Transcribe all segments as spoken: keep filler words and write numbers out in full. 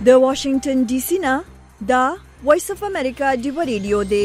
د واشنگټن ډي سي نه دا وایس اف امریکا ډیو ریډیو دی.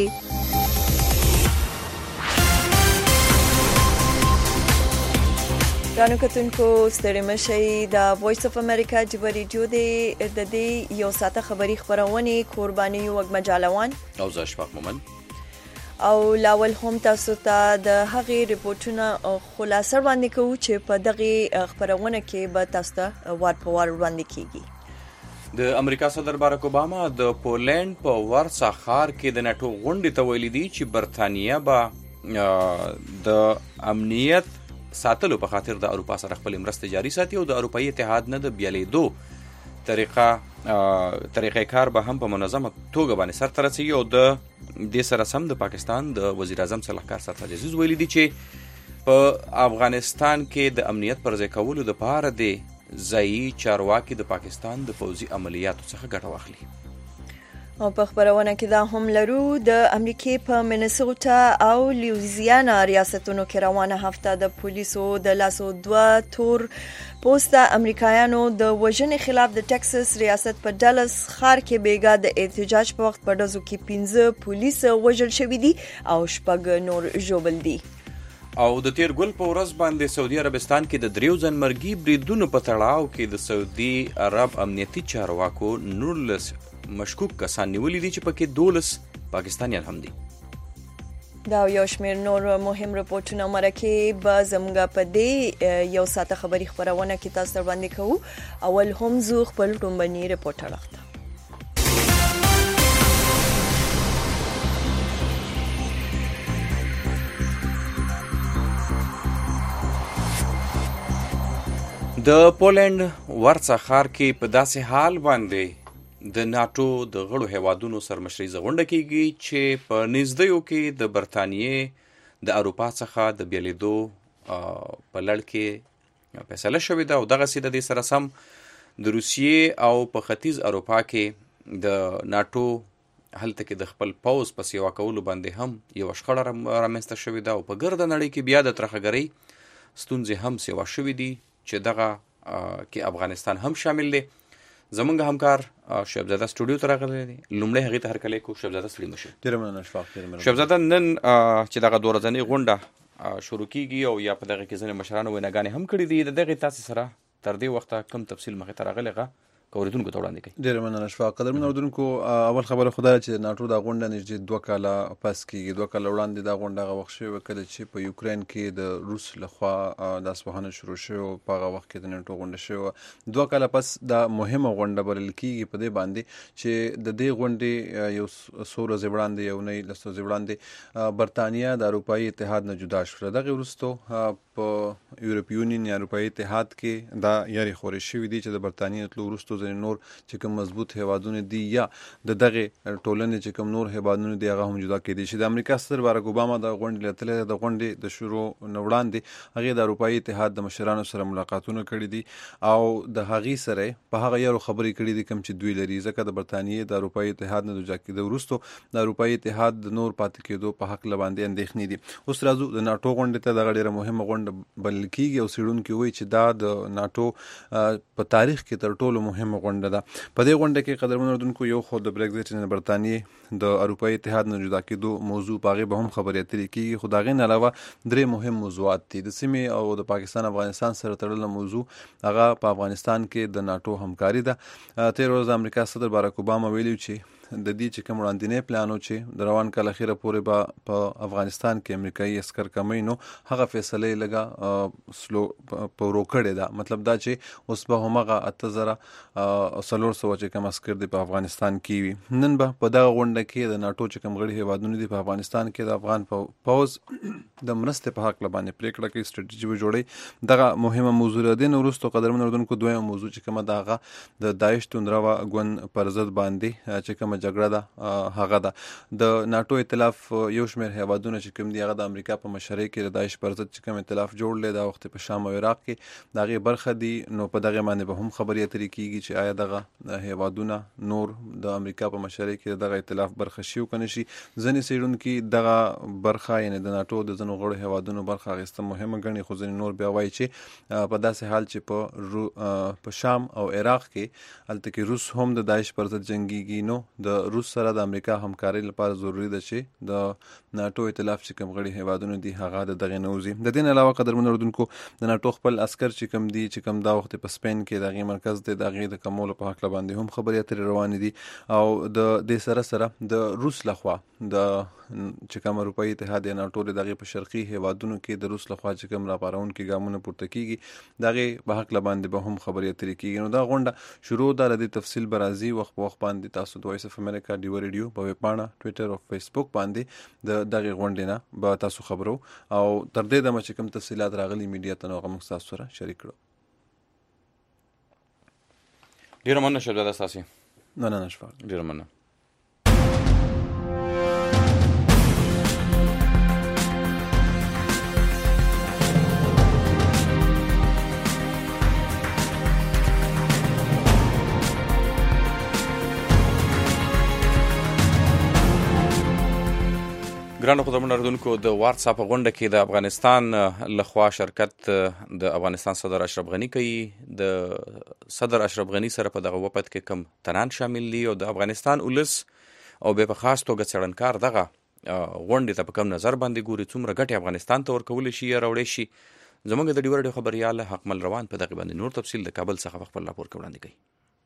رانو کتونکو ستړي مشئ د وایس اف امریکا ډیو ریډیو دی د دې یو ساعته خبری خبرونه قرباني وګ مجالوان او زاشفاق مومن او لاول هم تاسو ته د هغې ریپورتونه خلاصه وړاندې کوو چې په دغه خبرونه کې به تاسو ته وار په وار وړاندې کیږي. د امریکا صدر باراک اوباما د پولند په ورسا ښار کې د ناتو غونډې ته ویلي دي چې برتانیا به د امنیت ساتلو په خاطر د اروپا سره خپل مرسته جاري ساتي او د اروپאי اتحاد نه د بیلیدو طریقه طریقې کار به هم په منظمه توګه باندې سرته رسیږي او د دې سره سم د پاکستان د وزیر اعظم صلاحکار سرتاج عزیز ویلي دي چې په افغانستان کې د امنیت پر ځای کولو لپاره د ځایي چارواکي د پاکستان د پوځي عملیاتو څخه ګټه واخلي. او په خبرونه کې دا هم لرو د امریکای په مینیسوټا او لویزیانا ریاستونو کې روانه هفته د پولیسو د لاسو دوه تور پوسټه امریکایانو د وژنې خلاف د ټکساس ریاست په ډالس ښار کې بیګا د احتجاج په وخت په ډزو کې پنځه پولیس وژل شوي دي او شپږ نور ژوبل دي. او د تیر ګل په ورځ باندې سعودي عربستان کې د دریو ځنمرګي بریدونو په تړاو کې د سعودي عرب امنیتي چارواکو نورلس مشکوک کسان نیولي دي چې پکې دولس پاکستانیان هم دي. دا یو شمېر نور مهم رپورټونه مرکه به زموږ په دې یو ساعته خبری خبرونه کې تاسو ته وړاندې کوو. اول هم زو خپل ټومبني رپورټ راغله. د پولند ورسا ښار کې په داسې حال باندې د ناتو د غړو هیوادونو سرمشري غونډه کیږي چې په نږدېو کې د برتانیې د اروپا څخه د بیلیدو په لړ کې فیصله شوې ده او دغه سي د دې سره سم د روسیې او په ختیځ اروپا کې د ناتو هلته کې د خپل پوز په سیوا کولو باندې هم یو شخړه رامنځته شوې ده او په ګرد نړۍ کې بیا د ترخګرۍ ستونزې هم سیوا شوې دي چې دغه کې افغانستان هم شامل دی. زمونږ همکار شهبزاده سټوډیو ته راغلی دی. لومړی هغې ته هرکلی کوو. شهبزاده ستړي مه شئ. ډېره مننه اشفاق. ډېره مننه. شهبزاده نن چې دغه دوه ورځنۍ غونډه شروع کیږي او یا په دغه کې ځینې مشرانو ویناګانې هم کړي دي، د دغې تاسې سره تر دې وخته کوم تفصیل مخې ته راغلی هغه اوریدونکو ته وړاندې کړئ. ډېره مننه اشفاق. قدرمنو اوریدونکو، اول خبره خو دا ده چې ناټو دا غونډه نږدې دوه کاله پس کېږي. دوه کاله وړاندې دا غونډه هغه وخت شوې کله چې په یوکرین کې د روس لخوا د اسوهنه شروع شوې وه. په هغه وخت کې د ناټو غونډه شوې وه. دوه کاله پس دا مهمه غونډه بلل کېږي په دې باندې چې د دې غونډې یو څو ورځې وړاندې یو نه لس ورځې وړاندې برتانیا د اروپایي اتحاد نه جدا شوه. دغې وروستو په یورپ یونین یا اروپایي اتحاد کې دا یارې خورې شوي دي چې د برتانیا تلو وروستو ځینې نور چې کوم مضبوط هیوادونه دي یا د دغه ټولنې چې کوم نور هیوادونه دي هغه هم جدا کېدي شي. د امریکا صدر باراک اوباما د غونډې لیدلی د غونډې د شروع نه وړاندې هغې د اروپایي اتحاد د مشرانو سره ملاقاتونه کړي دي او د هغې سره په هغه یارو خبرې کړي دي کوم چې دوی لري، ځکه د برتانیې د اروپایي اتحاد نه د جدا کېدو وروستو د اروپایي اتحاد د نور پاتې کېدو په هکله باندې اندېښنې دي. اوس راځو د ناټو غونډې ته. دغه ډېره مهمه غونډه بلل کېږي او څېړونکي وایي چې دا د ناټو په تاریخ کې تر ټولو مهمه غونډه ده. په دې غونډه کې قدرمنو اردوونکو یو خو د برګزیټ نه برتانیې د اروپایي اتحاد نه جدا کېدو موضوع په هغې به هم خبرې اترې کېږي، خو د هغې نه علاوه درې مهم موضوعات دي. د سیمې او د پاکستان افغانستان سره تړله موضوع هغه په افغانستان کې د ناټو همکاري ده. تېره ورځ د امریکا صدر باراک اوباما ویلي چې د دې چې کوم وړاندینی پلان و چې د روان کال اخیره پورې به په افغانستان کې امریکایي عسکر کمی نو هغه فیصله یې لږه سلو په ورو کړې ده. مطلب دا چې اوس به همغه اته زره څلور سوه چې کوم عسکر دي په افغانستان کې وي. نن به په دغه غونډه کې د ناټو چې کوم غړي هیوادونه دي په افغانستان کې د افغان پوځ د مرستې په هکله باندې پرېکړه کوي، سټراتیژي به جوړوي. دغه مهمه موضوع ده. دې نه وروستو قدرمنو اردوونکو دویمه موضوع چې کومه د هغه د داعش توندروه ګوند پر ضد باندې چې کومه جګړه ده هغه ده د ناتو ائتلاف یو شمېر هیوادونه چې کوم دي هغه د امریکا په مشرۍ کې د داعش پر ضد چې کوم ائتلاف جوړلی دا وخت په شام او عراق کې د هغې برخه دي. نو په دغه باندې به هم خبرې اترې کېږي چې آیا دغه هیوادونه نور د امریکا په مشرۍ کې دغه ائتلاف برخه شي او که نه شي. ځینې څېړونکي دغه برخه یعنې د ناټو د ځینو غړو هیوادونو برخه اخیسته مهمه ګڼي، خو ځینې نور بیا وایي چې په داسې حال چې په په شام او عراق کې هلته کې روس هم د داعش پر ضد جنګیږي، نو د روس سره د امریکا همکارۍ لپاره ضروري ده چې د ناټو ائتلاف چې کوم غړي هیوادونه دي هغه د دغې نه وځي. د دې نه علاوه قدرمنو اورېدونکو د ناټو خپل عسکر چې کوم دي چې کوم دا وخت په سپین کې د هغې مرکز دی د هغې د کمولو په هکله باندې هم خبرې اترې روانې دي. او د دې سره سره د روس لخوا د چې کوم اروپایي اتحاد یا ناټو د هغې په شرقي هیوادونو کې د روس لخوا چې کوم راپارونکي ګامونه پورته کېږي د هغې په هکله باندې به هم خبرې اترې کېږي. نو دا غونډه شروع ده، له دې تفصیل به راځي وخت په وخت باندې. تاسو د وایس اف امریکا ډیو ریډیو په ویبپاڼه ټویټر او فیسبوک باندې د دغې غونډې نه به تاسو خبرو او تر دې دمه چې کوم تفصیلات راغلي میډیا ته نو هغه موږ تاسو سره شریک کړو. ډېره مننه شهزاده ستاسې. مننه شفاق. ډېره مننه. ګرانو قدرمنو اورېدونکو، د واتساپ غونډه کې د افغانستان لخوا شرکت د افغانستان صدر اشرف غني کوي. د صدر اشرف غني سره په دغه وپد کې کم تنان شامل دي او د افغانستان ولس او بیا په خاص توګه څېړنکار دغه غونډې ته په کم نظر باندې ګوري، څومره ګټې افغانستان ته ورکولی شي یا راوړی شي. زموږ د ډیو ریډیو خبریال حقمل روان په دغه باندې نور تفصیل د کابل څخه په خپل راپور کې وړاندې کوي.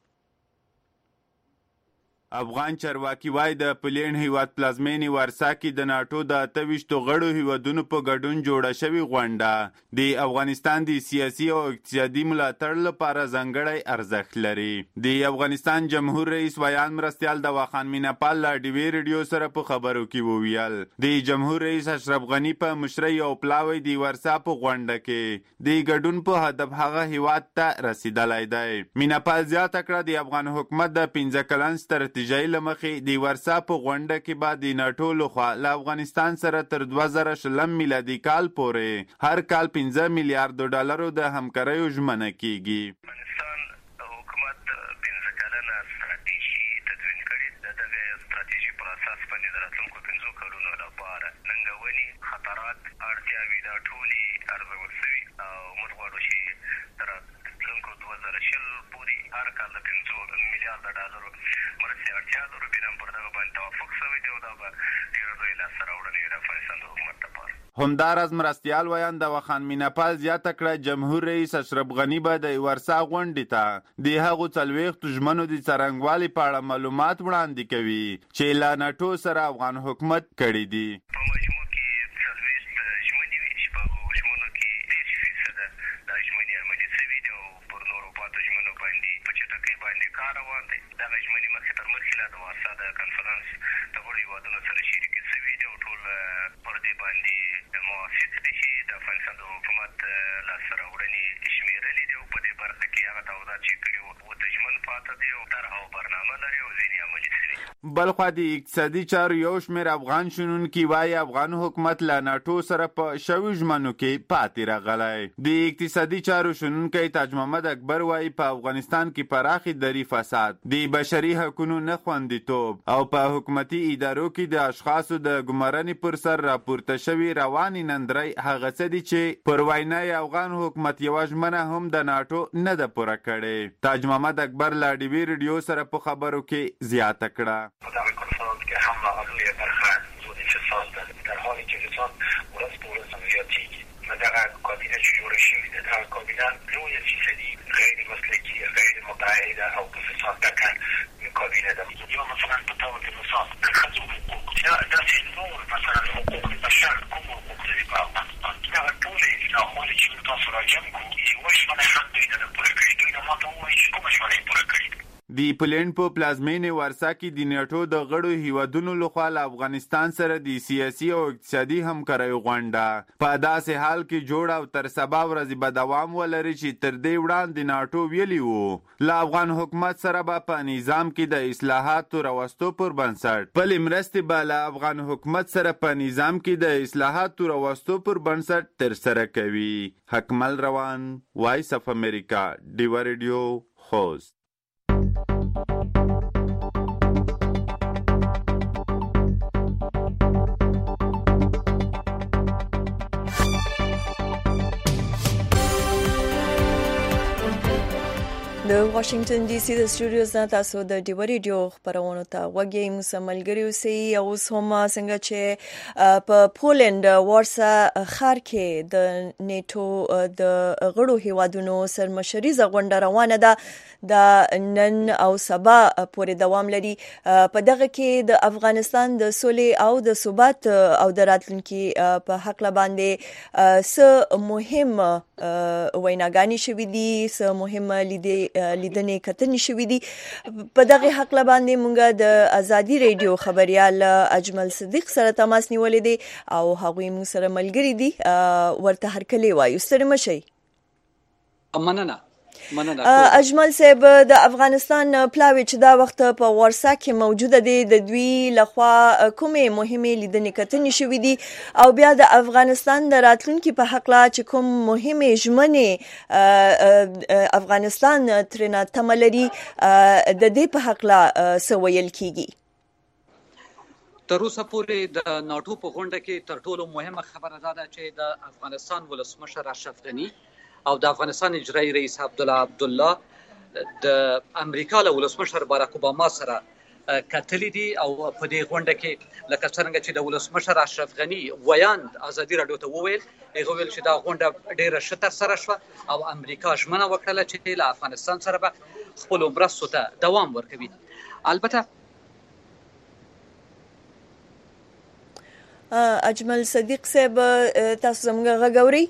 افغان چارواکي وایي د پلین هیواد پلازمینې وارسا کې د ناټو د اته ویشتو غړو هیوادونو په ګډون جوړه شوې غونډه د افغانستان د سیاسي او اقتصادي ملاتړ لپاره ځانګړی ارزښت لري. د افغانستان جمهور رئیس ویان مرستیال دواخان میناپال له ډیوی ریډیو سره په خبرو کې وویل د جمهور رئیس اشرف غني په مشرۍ او پلاوی د وارسا په غونډه کې د ګډون په هدف هغه هیواد ته رسیدلی دی. میناپال زیاته کړه د افغان حکومت د پنځه کلن ستراتیژۍ لمخې د ورسا په غونډه کې به د ناټو لخوا له افغانستان سره تر دوه زره شلم میلادي کال پورې هر کال پنځه میلیارډ ډالرو د همکاریو ژمنه کیږي. افغانستان حکومت پنځه کلنه ستراتیژي تدوین کړې ده. دغه ستراتیژي پر اساس باندې د راتلونکو پنځو کلونو لپاره ننګونې، خطرات، اړتیاوې دا ټولې ارزول شوي او موږ غواړو چې تر راتلونکو دوه زره شل پورې هر کال د پنځو میلیارډ ډالرو مرستې اړتیا لرو. بیا هم پر دغه باندې توافق شوی دی او دا به ډېره لویه لاسته راوړنه وي د افغانستان د حکومت لپاره. همداراز مرستیال ویان دواخان میناپال زیاته کړه جمهور رئیس اشرف غني به د ورسا غونډې ته د هغو څلوېښتو ژمنو د څرنګوالي په اړه معلومات وړاندې کوي چې له ناټو سره افغان حکومت کړي دي. په مجموع کې څلوېښت ژمنې وي چې په هغو ژمنو کې دېرش فیصده دا ژمنې عملي شوي دي او پر نورو پاتو ژمنو باندې په چټکۍ باندې کار روان دی. دغه ژمنې مخکې تر مخکې لا د وارسا د کنفرانس د غړو هیوادونو سره شریکې شوي دي او ټول پر دې باندې موافق دي چې د افغانستان د حکومت لاسته راوړنې شمېرلې دي او په دې برخه کې هغه تعهدات چې کړي وو اوته ژمن پاته دي او طرحه او برنامه لري او ځینې عملي شوي. بلخوا د اقتصادي چارو یو شمېر افغان شنونکي وایي افغان حکومت له ناټو سره په شوي ژمنو کې پاتې راغلی. د اقتصادي چارو شنونکی تاج محمد اکبر وایي په افغانستان کې پراخې دري فساد، د بشري حقونو نه خوندیتوب او په حکومتي ادارو کې د اشخاصو د ګمارنې پر سر راپورته شوي روانې نندرۍ هغه څه دي چې پر وینا افغان حکومت یوه ژمنه هم د ناټو نه ده پوره کړې. تاج محمد اکبر له ډیوی ریډیو سره په خبرو کې زیاته کړه په دغه کنفرانس کې هم لویه برخه موضوع فساد ده، در حالی چې فساد ورځ په ورځ زیاتېږي. دغه کابینه چې جوړه شوې ده دغه کابینه لویه فیصدي غیر مسلکي، غیر متعهده او په فساد ډکه کابینه ده. یا مثلا په ډول د فساد د ښځو حقوق یا داسې نور مثلا حقوق بشر کوم حقوق لري په افغانستان کې دغه ټولې ناخوالې چې تاسو راجم کړو یوه ژمنه هم دوی نه ده پوره کړې. دوی نه ماته ووایي چې کومه ژمنه یې پوره کړې. د پولینډ په پلازمینې وارسا کې د نیټو د غړو هیوادونو لخوا له افغانستان سره د سیاسي او اقتصادي همکارۍ غونډه په داسې حال کې جوړ او تر سبا ورځې به دوام ولري چې تر دې وړاندې ناټو ویلي وو له افغان حکومت سره به په نظام کې د اصلاحاتو راوستو پر بنسټ بلې مرستې به له افغان حکومت سره په نظام کې د اصلاحاتو راوستو پر بنسټ ترسره کوي. حکمل روان، وایس اف امریکا، ډیوا ریډیو، خوست. د واشنگټن ډي سي د سټوډیوز نه تاسو د ډیوا ریډیو خبرونه ته وګورئ. مسملګری اوسئ. اوس هم څنګه چې په پولند وارسا ښار کې د نیټو د غړو هیوادونو سرمشریزه غونډه روانه ده د نن او سبا پورې دوام لري. په دغه کې د افغانستان د سولې او د ثبات او د راتلونکي په حق باندې څه مهم ویناګانې شوې دي، څه مهم لیدې لیدنې کتنې شوې دي. په دغه حق باندې مونږ د ازادي ریډیو خبريال اجمل صدیق سره تماس نیولې دي او هغوی مو سره ملګری دي. ورته هرکلی وایو. ستړي مشئ. مننه مننه. اجمل صاحب، د افغانستان پلاوی چې دا وخت په وارسا کې موجوده دي، د دوی لخوا کومې مهمې لیدنې کتنې شوې دي او بیا د افغانستان د راتلونکي په حق لا چې کوم مهمې ژمنې افغانستان ترنه تمه لري، د دې په حق لا څه ویل کیږي؟ تر اوسه پورې د ناټو په غونډه کې تر ټولو مهمه خبره دا ده چې د افغانستان ولسمشر اشرف غني او د افغانستان اجرایي رئیس عبدالله عبدالله د امریکا له ولسمشر باراک اوباما سره کتلي دي او په دې غونډه کې لکه څنګه چې د ولسمشر اشرف غني ویاند ازادي راډیو ته وویل، هغه ویل چې دا غونډه ډیره ښه ترسره شوه او امریکا ژمنه وکړه چې له افغانستان سره به خپلو مرستو ته دوام ورکوي. البته اجمل صدیق صاحب، تاسو زموږ غږ اورئ؟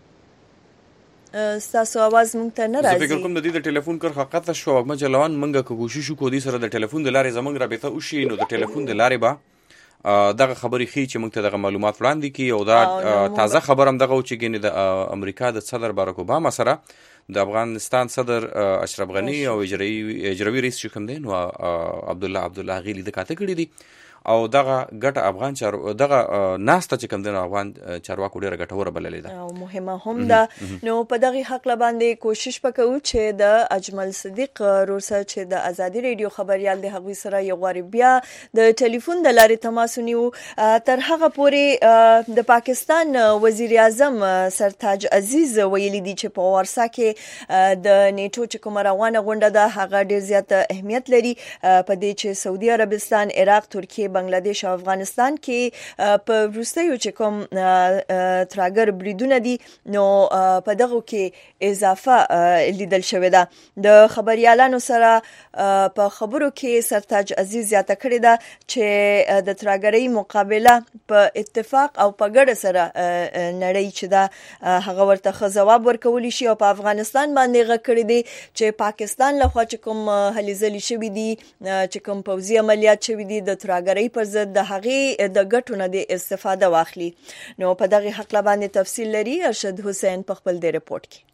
ستاسو आवाज مونږ ته نه راځي. زه فکر کوم د دې د ټلیفون کرښه قطع شو. مجلوان مونږه کوشش وکړو د سره د ټلیفون د لارې زمونږ رابطه وشي، نو د ټلیفون د لارې به دغه خبرې خي چې مونږ ته دغه معلومات وړاندې کی. او دا تازه خبر هم دغه چې ګنې د امریکا د صدر باراک اوباما سره د افغانستان صدر اشرف غني او اجرایي اجرایي رئیس چې کوم دی نو عبدالله عبدالله غیلی د کاته کړی دي او دغه ګټه افغان چار دغه ناسته چې کوم د افغان چارواکو ډیره ګټوره بللې ده او مهمه هم ده. نو په دغه حق باندې کوشش وکړو چې د اجمل صدیق روسه چې د ازادي ریډیو خبريال د هغوی سره یو غوړ بیا د ټلیفون د لارې تماس ونیو. تر هغه پورې د پاکستان وزیر اعظم سرتاج عزیز ویلي دي چې په وارسا کې د نیټو چې کومه روانه غونډه ده هغه ډیر زیات اهمیت لري په دې چې سعودي عربستان، عراق، ترکیه، بنگلاديش او افغانستان کې په وروستیو چې کوم تراګر بریدونه دي نو په دغه کې اضافه لیدل شوې ده. د خبريالانو سره په خبرو کې سرتاج عزیز زیاته کړې ده چې د تراګرۍ مقابله په اتفاق او په ګډه سره نړۍ چې دا هغه ورته ځواب ورکولی شي او په افغانستان باندې غږ کړی دی چې پاکستان لخوا چې کوم هلې ځلې شوي دي، چې کوم پوځي عملیات شوي دي د تراګرۍ پر ضد، د هغې د ګټو نه د استفاده واخلي. نو په دغه حق باندې تفصیل لري ارشد حسین په خپل د ریپورت کې.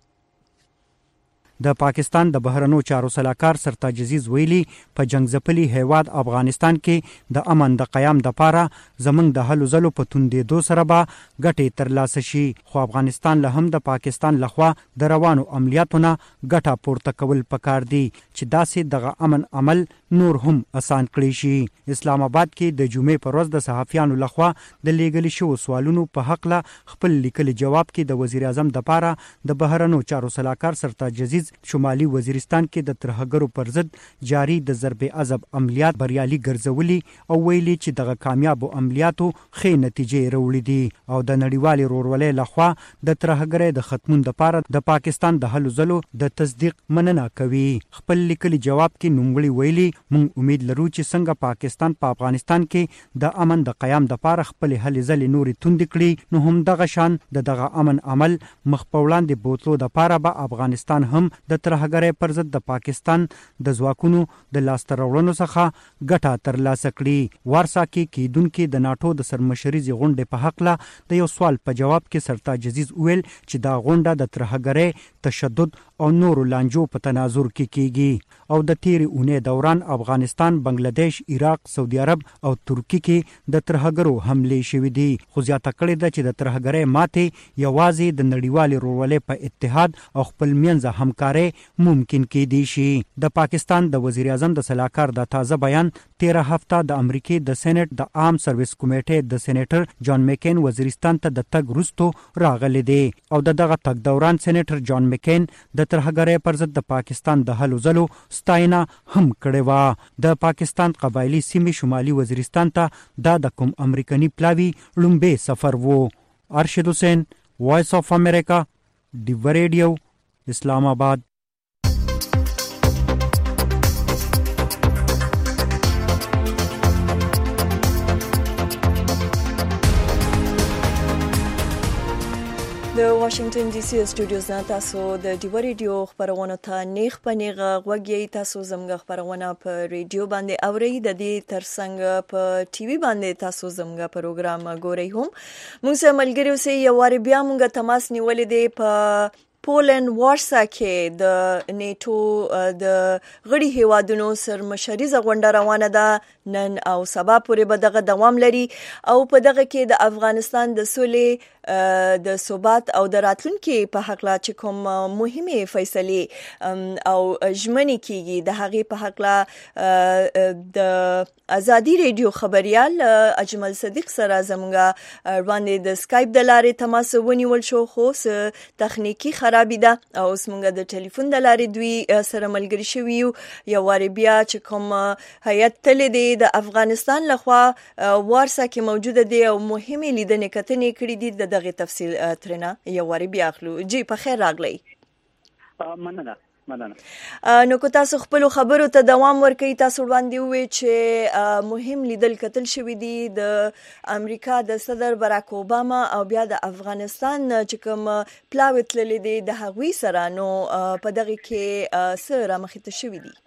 د پاکستان د بهرنو چارو سلاکار سرتاج عزیز ویلي په جنگ ځپلي هیواد افغانستان کې د امن د قیام د پاره زمنګ د هلو زلو په توندېدو سره به ګټې ترلاسه شي، خو افغانستان له هم د پاکستان لخوا د روانو عملیاتونه ګټه پورته کول پکار دي چې داسې دغه امن عمل نور هم اسان کړی شي. اسلام آباد کې د جمعې پر ورځ د صحافیانو لخوا د لیږلي شوو سوالونو په حق له خپل لیکلي جواب کې د وزیر اعظم د پاره د بهرنو چارو سلاکار سرتاج عزیز شمالي وزیرستان کې د ترهګرو پر ضد جاری د ضرب عذاب عملیات بریالي ګرځولي او ویلي چې دغه کامیابو عملیاتو ښې نتیجې راوړي دي او د نړیوالې ورورولۍ لخوا د ترهګرۍ د ختمون لپاره د پاکستان د هلو ځلو د تصدیق مننه کوي. خپل لیکلي جواب کې نوموړي ویلي موږ امید لرو چې څنګه پاکستان په پا افغانستان کې د امن د قیام لپاره خپل هلې ځلې نورې توندې کړي نو هم دغه شان د دغه امن عمل مخ په وړاندې بوتلو لپاره به افغانستان هم د ترهګرۍ پر ضد د پاکستان د ځواکونو د لاسته راوړنو څخه ګټه ترلاسه کړي. وارسا کې کیدونکو د ناټو د سرمشریزې غونډې په حق له د یو سوال په جواب کې سرتاج عزیز وویل چې دا غونډه د ترهګرۍ، تشدد او نورو لانجو په تناظر کې کیږي او د تیرې اونۍ دوران افغانستان، بنگلاديش، عراق، سعودي عرب او ترکی کې د ترهګرو حملې شوې دي. خو زیاته کړې ده چې د ترهګرۍ ماتې یوازې د نړیوالې ورورولۍ په اتحاد او خپل منځه همکارۍ ممکن کېدی شي. د پاکستان د وزیر اعظم د سلاکار د تازه بیان تیره هفته د امریکای د سېنات د عام سرویس کمیټې د سېنیټر جان مکین وزیرستان ته د تګ وروسته راغلی دی او د دغه تګ دوران سېنیټر جان مکین د ترهګرۍ پر ضد د پاکستان د هلو ځلو ستاینه هم کړې وه. د پاکستان قبایلي سیمې شمالي وزیرستان ته دا د کوم امریکني پلاوي لومبې سفر وو. ارشد حسین، وایس آف امریکا، ډیو ریډیو، اسلام آباد. د واشنگټن ډي سي سټوډیوز نه تاسو د ډیو ریډیو خبرونه ته نیغ په نیغه غوږی. تاسو زموږ خبرونه په ریډیو باندې اورئ. د دې ترڅنګ په ټي وي باندې تاسو زموږ پروګرام ګورئ هم. موږ سره ملګری اوسئ. یو وار بیا موږ تماس نیولې دی په پولند وارسا کې د نیټو د غړي هیوادونو سرمشریزه غونډه روانه ده. نن او سبا پورې به دغه دوام لري او په دغه کې د افغانستان د سولې، د ثبات او د راتلونکي په حق لا چې کوم مهمه فیصله او ژمنې کیږي د هغه په حق لا د ازادي ریډیو خبريال اجمل صدیق سره زموږه باندې د سکایپ د لارې تماس ونیول شو، خو تخنیکی خرابې ده او اوس موږ د ټلیفون د لارې دوی سره ملګری شوي یو. یو وار بیا چې کوم هیئت تللی دی د افغانستان لخوا وارسا کې موجوده دی او مهمه لیدنې کتنې کړې دي. د دغه تفصیل ترنه یو وار بیا اخلو. جی په خیر راغلی. مننه مننه. نو کو تاسو خپل خبرو ته دوام ورکړئ. تاسو وړاندې وې چې مهم لیدل کتل شوی دی د امریکا د صدر براک اوباما او بیا د افغانستان چې کوم پلاوی تللی دی د هغوی سره. نو په دغه کې څه رامخې ته شوی دی؟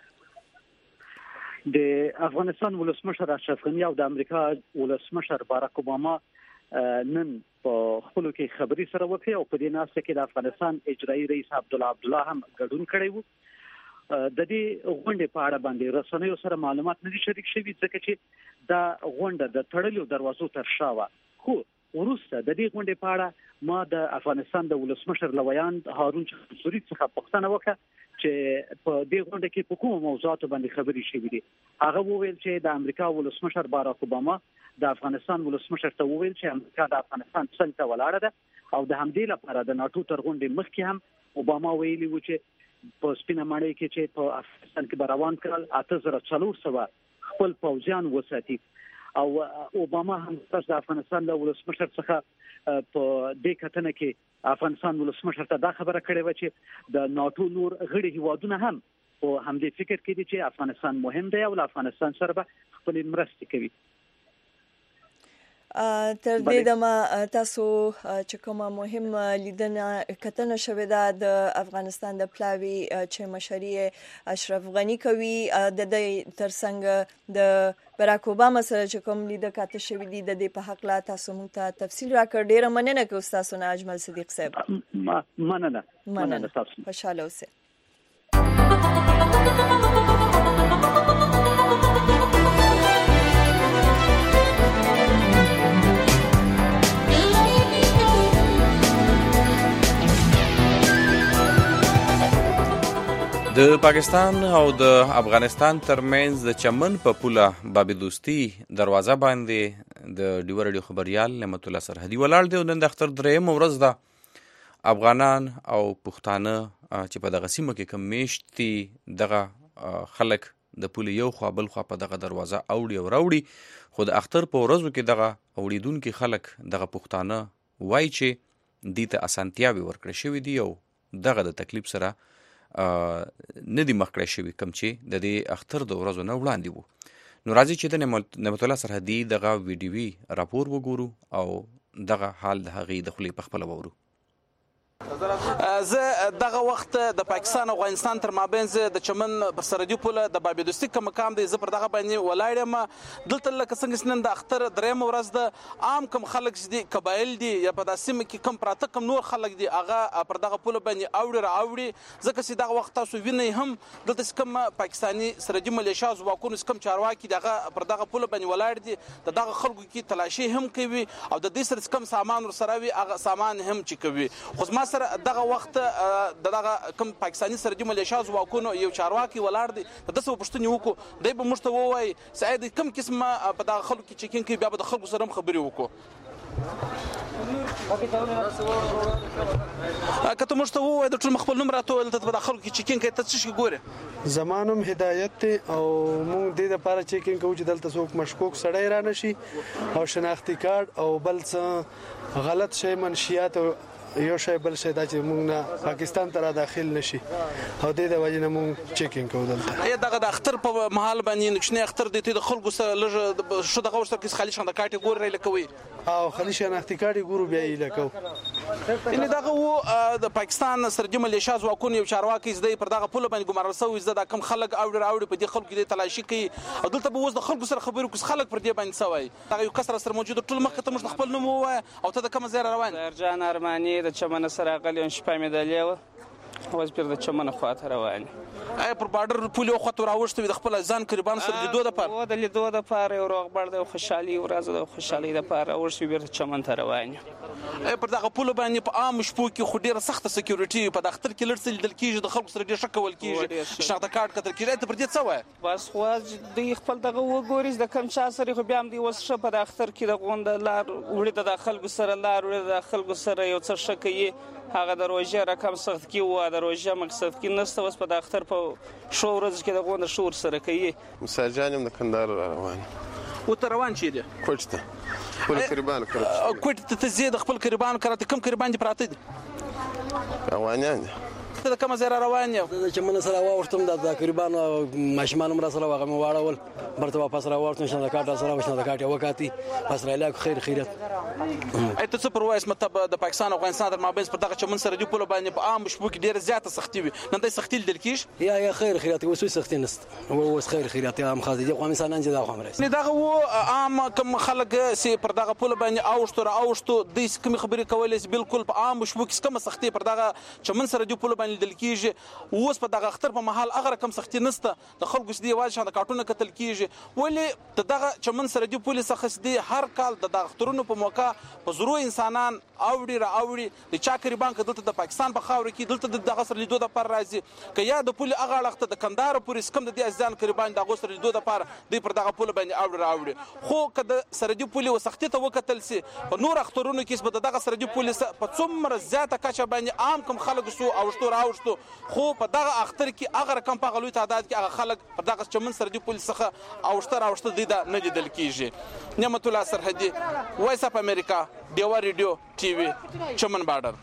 د افغانستان ولسمشر اشرف غنی او د امریکا ولسمشر باراک اوباما نن په خپل کې خبري سره وکړي او په دې ناسته کې د افغانستان اجرایي رئیس عبدالله عبدالله هم ګډون کړی وو. د دې غونډې په اړه باندې رسنیو سره معلومات نه دي شریک شوي ځکه چې دا غونډه د تړلو دروازو تر شا وه. خو وروسته د دې غونډې په اړه ما د افغانستان د ولسمشر لویان هارون چوسوري څخه پوښتنه وکړه چې په دې غونډه کې په کومو موضوعاتو باندې خبرې شوې دي. هغه وویل چې د امریکا ولسمشر باراک اوباما د افغانستان ولسمشر ته وویل چې امریکا د افغانستان څنګ ته ولاړه ده او د همدې لپاره د ناټو تر غونډې مخکې هم اوباما ویلي و چې په سپینه ماڼۍ کې چې په افغانستان کې به روان کړل اته زره څلور سوه خپل پوځیان وساتي. او اوباما هم د افغانستان د ولسمشر څخه په دې کتنه کې افغانستان ولسمشر ته دا خبره کړې و چې د ناټو نور غړي هیوادونه هم په همدې فکر کې دي چې افغانستان مهم دی او افغانستان سره به خپل مرستې کوي. تر دې دمه تاسو چې کومه مهم لیدنه کتنه شوې ده د افغانستان د پلاوی چې مشري اشرف غنی کوي د دې ترڅنګ د براک اوباما سره چې کوم لیدنه کاته شوې دي د دې په حق لا تاسو موږ ته تفصیل راکړ. ډیره مننه کوم تاسو نه اجمل صدیق صاحب. مننه مننه تاسو خوشاله اوسئ. د پاکستان او د افغانستان ترمنځ د چمن په پوله باب دوستي دروازه باندې د ډیو ریډیو خبريال نعمت الله سرحدي ولاړ دی. نن د اختر دریم ورځ ده. افغانان او پښتانه چې په دغه سیمه کې کم میشتي دغه خلک د پوله یو خوا بل خوا په دغه دروازه اوړي او راوړي. خو د اختر په ورځو کې دغه اوړیدونکي خلک دغه پښتانه وایي چې دې ته اسانتیاوې ورکړې شوې دي او دغه د تکلیف سره نه دی مخ کړی شوي کوم چې د دې اختر د ورځو نه وړاندې وو. نو راځي چې د نعمت الله سرحدي دغه ویډیوي راپور وګورو او دغه حال د هغې د خولې په خپله وورو. زه دغه وخت د پاکستان او افغانستان تر مابین زه د چمن پر سرحدي پوله د بابیدوستي کوم مقام دی، زه پر دغه باندې ولاړ یم. دلته لکه څنګه نن د اختر درېیمه ورځ ده، عام کوم خلک چې دي قبایل دي یا په داسې سیمه کې کوم پراته کوم نور خلک دي هغه پر دغه پوله باندې اوړي را اوړي، ځکه چې دغه وخت تاسو وینئ هم دلته کوم پاکستاني سرحدي ملیشیا ځواکونو کوم چارواکي دغه پر دغه پوله باندې ولاړ دي، د دغه خلکو کې تلاشي هم کوي او د دې سره کوم سامان ورسره وي هغه سامان هم چې کوي. خو ما سره دغه وخت دغه کوم پاکستاني سرحدي ملیشیا ځواکونو یو چارواکي ولاړ دي، د دسه پښتنې وکړو دی به موږ ته ووایي سعید کوم قسمه په دغه خلکو کې چیکینګ کوي، بیا به د خلکو سره هم خبرې وکړو. که ته موږ ته ووایې د ټول خپل نوم راته وویل ته په دغه خلکو کې چیکینګ کوي، ته څه شي ګورې؟ زما نوم هدایت دی او موږ دې دپاره چیکینګ کوو چې دلته څوک مشکوک سړی را نه شي او شناختي کارت او بل څه غلط شی منشیات یو شی بل شی دا چې موږ نه پاکستان ته را داخل نشي او دې د وجې نه موږ چیکینګ کوو دلته. یا دغه د اختر په محل باندې نوچنی اختر دی ته د خلکو سره لږ شو دغه ورسره کې خالي شنه کاټي ګور ریل کوي او خالي شنه کاټي ګورو بیا یې لکو. ان دغه وو د پاکستان سرحدي ملیشیا ځواکونو یو چارواکي زده پر دغه پوله باندې ګمارل شوی زده کم خلک اوړي اوړي په دې خلکو کې تلاشي کوي او دلته به اوس د خلکو سره خبرې کوي، خلک پر دې باندې سوي دغه یو کسر سره موجود ټول مخ ته موږ خپل نوم وای او ته د کوم ځای روان؟ درجان ارماني د چمن سره غلی شپه مې دلې و اوس پر د چمن خواته روان. آیا پر بارډر پولیو خاطر راوښته د خپل ځان قربان سره د دوه د پاره و د لیدو د پاره یو روغبړ د خوشحالي ورځ د خوشحالي د پاره ورشي بیر چمن ته روان. آیا پر دغه پوله باندې په عام شپو کې خو ډیره سخته سکیورټي په اختر کې لړ لیدل کیږي، د خلکو سره ډیر شک کول کیږي، شناخته کارت کتل کیږي، ته پر دې څه وای؟ بس خو د خپل دغه وګوري د کم چا سره خو بیا هم دی وس شه په اختر کې د غونډه لار وړي د خلکو سره لار وړي د خلکو سره یو څه شک یې هغه د روژه رقم سخت کی و د روژه مقصد کې نسته اوس په اختر په شو ورځ کې د غونډه شور سره کوي. مساجان هم د کندهار روان و ته روان چي دي کوټ ته خپل قربان کړو کوټ ته زید خپل قربان کړه کوم قربان دي پراته دي روانيان ته کوم ځای روان یو؟ د چمن سره واوښتم د قربان ماشومان هم را سره واغه مې واړول برته واپس را واوښتم شنه د کاټ سره وشنه د کاټ وکاتی پس را لاک خیر خیرت. ایت څه پر وایس مطلب د پاکستان او افغانستان تر مابین په دغه چمن سره دی په باندې په عام شپو کې ډیره زیاته سختي وي، نن د سختي لیدل کیږي یا یا خیر خیرت اوس سختي نست اوس خیر خیرت هم خاص دي قوم انسانان چې دا خو مرسته نه دغه و عام کوم خلک سي پر دغه په باندې اوښتو را اوښتو د کوم خبرې کولې بالکل په عام شپو کې کوم سختي پر دغه چمن سره دی په باندې لیدل کیږي. اوس په دغه اختر په محل هغه کم سختي نسته، د خلکو سدي واځ شاده کارتونه کتل کیږي، ولې دغه چمن سره دی پولیس څخه سدي هر کال د اخترونو په موقع په زرو انسانان اوړي را اوړي د چا قربان کړه د پاکستان په خاور کې دلته دغه سره لیدو د پر راځي که یا د پولی هغه اړخته د کندهار پولیس کم د دې ځان قربان دغه سره لیدو د پر د پر دغه پول باندې اوړي را اوړي. خو که د سره دی پولی وسختي ته وکتل سي په نور اخترونو کې به دغه سره دی پولیس په څومره زیاته کچه باندې عام کم خلک سو اوښتو را اوښتو، خو په دغه اختر کې هغه رقم په غلوي تعداد کې هغه خلک په دغه چمن سره دی پولیس څخه اوښتر اوښته دي دا نه لیدل کیږي. نعمت الله سرحدي، وایس اف امریکا، ډیوا ریډیو ټي وي، چمن بارډر.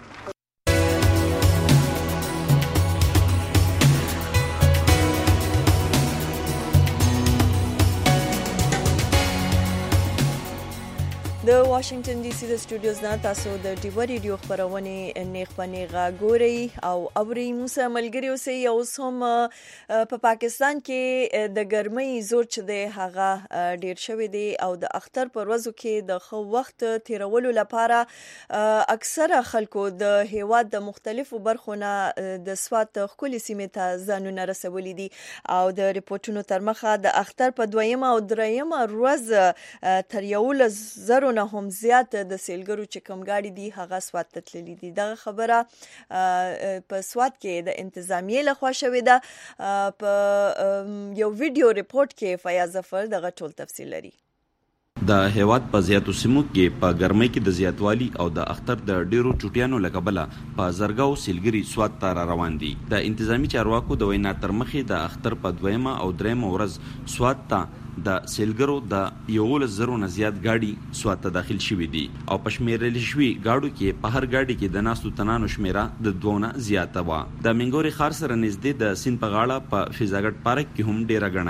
د واشنگټن ډي سي د سټوډیوز نه تاسو د ډیوا ریډیو خبرونه نیغ پنیغ غوري او اوري موسی ملګری اوسې یو سم په پاکستان کې د ګرمۍ زور چې د هغه ډیر شوی دی او د اختر پر ورځو کې د خو وخت تیرولو لپاره اکثره خلکو د هیواد د مختلفو برخو نه د سوات خولي سیمه ته ځانونه رسولي دي او د ریپورتونو تر مخه د اختر په دویمه او دریمه ورځ تر یو لزر نه هم زیات د سیلګرو چې کوم گاډي دي هغه سوات ته تللي دي. دغه خبره په سوات کې د انتظامیې لخوا شوې ده. په یو ویډیو ریپورت کې فیاض ظفر دغه ټول تفصیل لري. د هیواد په زیاتو سیمو کې په ګرمۍ کې د زیاتوالي او د اختر د ډیرو چټیانو لکبله په زرګاو سیلګری سوات ته را روان دي. د انتظامی چارواکو د وینا تر مخې د اختر په دویمه او دریمه ورځ سوات ته د سیلګرو د یولس زرو نه زیات گاډي سوات ته داخل شوي دي او په شمیرل شوي گاډو کې په هر گاډي کې د ناستو تنانو شمیره د دوونه زیاته وه. د منګوري ښار سره نږدې د سیند په غاړه په فضاګټ پارک کې هم ډیره ګڼه ده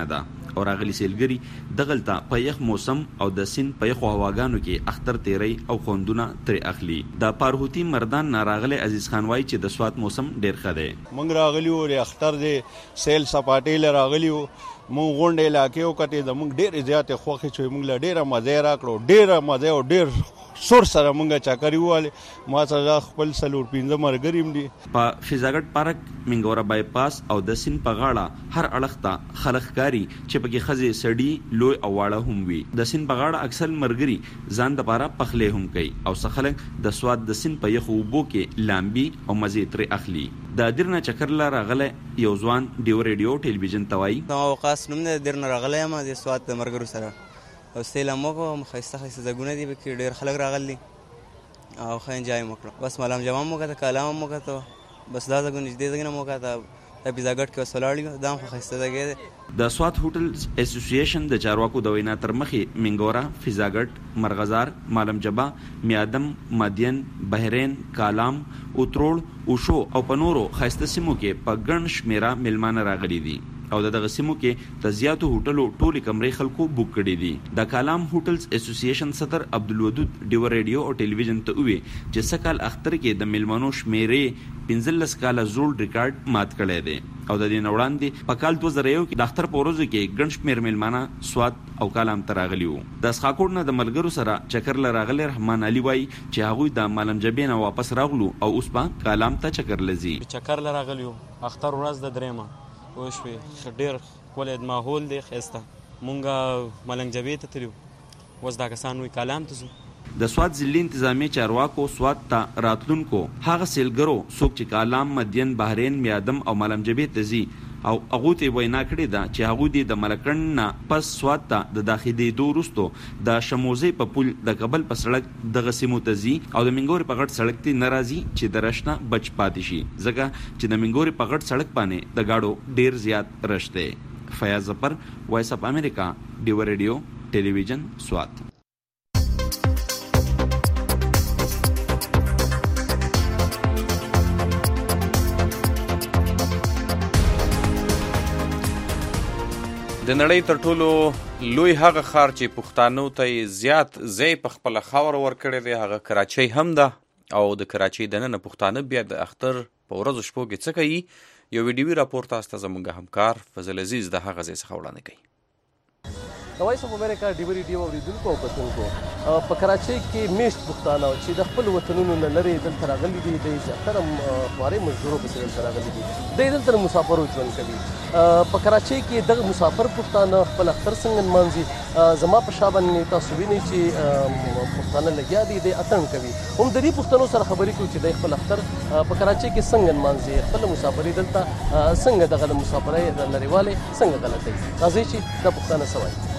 او راغلي سیلګري دغلته په یخ موسم او د سین په یخو هواګانو کې اختر تیری او خوندونه ترې اخلي. د پارهوتی مردان ناراغلی عزیز خان وایي چې د سوات موسم ډیر ښه دی. موږ راغلی وو د اختر دی سیل سپاټې له راغلی وو مونږ غونډې علاقې وکتې د مونږ ډېرې زیاتې خوښې شوې مونږ له ډېره مزه راکړو ډېره مزه او ډېر سور سره مونږ چکرې ووهلې ما سره خپل څلور پنځه ملګري هم دي. په فضاګټ پارک مینګوره بایپاس او د سیند په غاړه هر اړخ ته خلک ښکاري چې پکې ښځې سړي لوی او واړه هم وي. د سیند په غاړه اکثر ملګري ځان دپاره پخلی هم کوي او څه خلک د سوات د سیند په یخو اوبو کې لامبي او مزې ترې اخلي. د دیرنه چکر لا راغلی یو ځوان ډیو ریډیو ټلویزیون ته وایي زما وقاص نوم دی دیرنه راغلی یم د سوات د ملګرو سره او سیل هم وکړو ښایسته ښایسته ځایونه دي پکې ډېر خلک راغلي او ښه انجوای مو کړو. بس ملام جمع مو وکړه کالام هم وکړه بس دا ځایونه نږدې ځایونه مو وکړه د پیزاګټ کې اوس ولاړ یو دا هم ښه ښایسته ځای دی. د سوات هوټل اسوسییشن د چارواکو د وینا تر مخې مینګوره فضاګټ مرغزار مالم جبا میادم مدین بحرین کالام اتروړ اوشو او په نورو ښایسته سیمو کې په ګڼ شمېره میلمانه راغلي دي او د دغه سیمو کې د زیاتو هوټلو ټولې کمرې خلکو بوک کړي دي. د کالام هوټلز اسوسییشن صدر عبدالودود ډیو ریډیو او ټلویزیون ته وویل چې سږ اختر کې د میلمنو شمیرې پنځلس کاله زوړ ریکارډ مات کړی دی او د دې نه وړاندې په کال دوه زره یو کې د اختر په ورځو کې ګڼ شمېر میلمانه سوات او کالام ته راغلي وو. د اسخاکوټ نه د ملګرو سره چکر له راغلی رحمان علي وایي چې هغوی د مالم جبې نه واپس راغلو او اوس به کالام ته چکر لځي. چکر له راغلی وو اختر ورځ د درېیمه وشوې ډېر ښکلی ماحول دی ښایسته مونږ ملنګ جبې ته تللو اوس دا کسان وایي کالام ته ځو. د سوات ضلعي انتظامیه چارواکو سوات ته راتلونکو هغه سیلګرو څوک چې کالام مدین بحرین میادم او ملم جبې ته ځي او هغو ته یې وینا کړې ده چې هغوی دې د ملکنډ نه پس سوات ته د داخلېدو وروستو د شموزۍ په پل د کابل په سړک دغه سیمو ته ځي او د مینګورې په غټ سړک ته نه راځي چې د رش نه بچ پاتې شي ځکه چې د مینګورې په غټ سړک باندې د ګاډو ډېر زیات رش دی. فیاض ظفر وایس اف امریکا ډیو ریډیو ټلویزیون سوات. د نړۍ تر ټولو لوی هغه ښار چې پښتانو ته زیات ځای په خپله خاوره ورکړی دی هغه کراچۍ هم ده او د کراچۍ دننه پښتانه بیا د اختر په ورځو شپو کې څه کوي یو ویډیوي راپور تاسو ته زموږ همکار فضل عزیز د هغه ځای څخه وړاندې کوي. د وایس اف امریکا ډیو ریډیو اورېدونکو او کتونکو په کراچۍ کې میشت پښتانه چې د خپل وطنونو نه لرې دلته راغلي دي د زیاتره خوارۍ مزدورو پسې دلته راغلي دي دوی دلته د مسافرو ژوند کوي. په کراچۍ کې دغه مسافر پښتانه خپل اختر څنګه نمانځي زما په شا باندې تاسو وینئ چې پښتانه لګیا دي دی اتڼ کوي هم د دې پښتنو سره خبرې کوي چې دی خپل اختر په کراچۍ کې څنګه نمانځي خپل مسافري دلته څنګه دغه د مسافرۍ د لرېوالۍ څنګه غلطوي راځئ چې دا پښتانه څه وایي.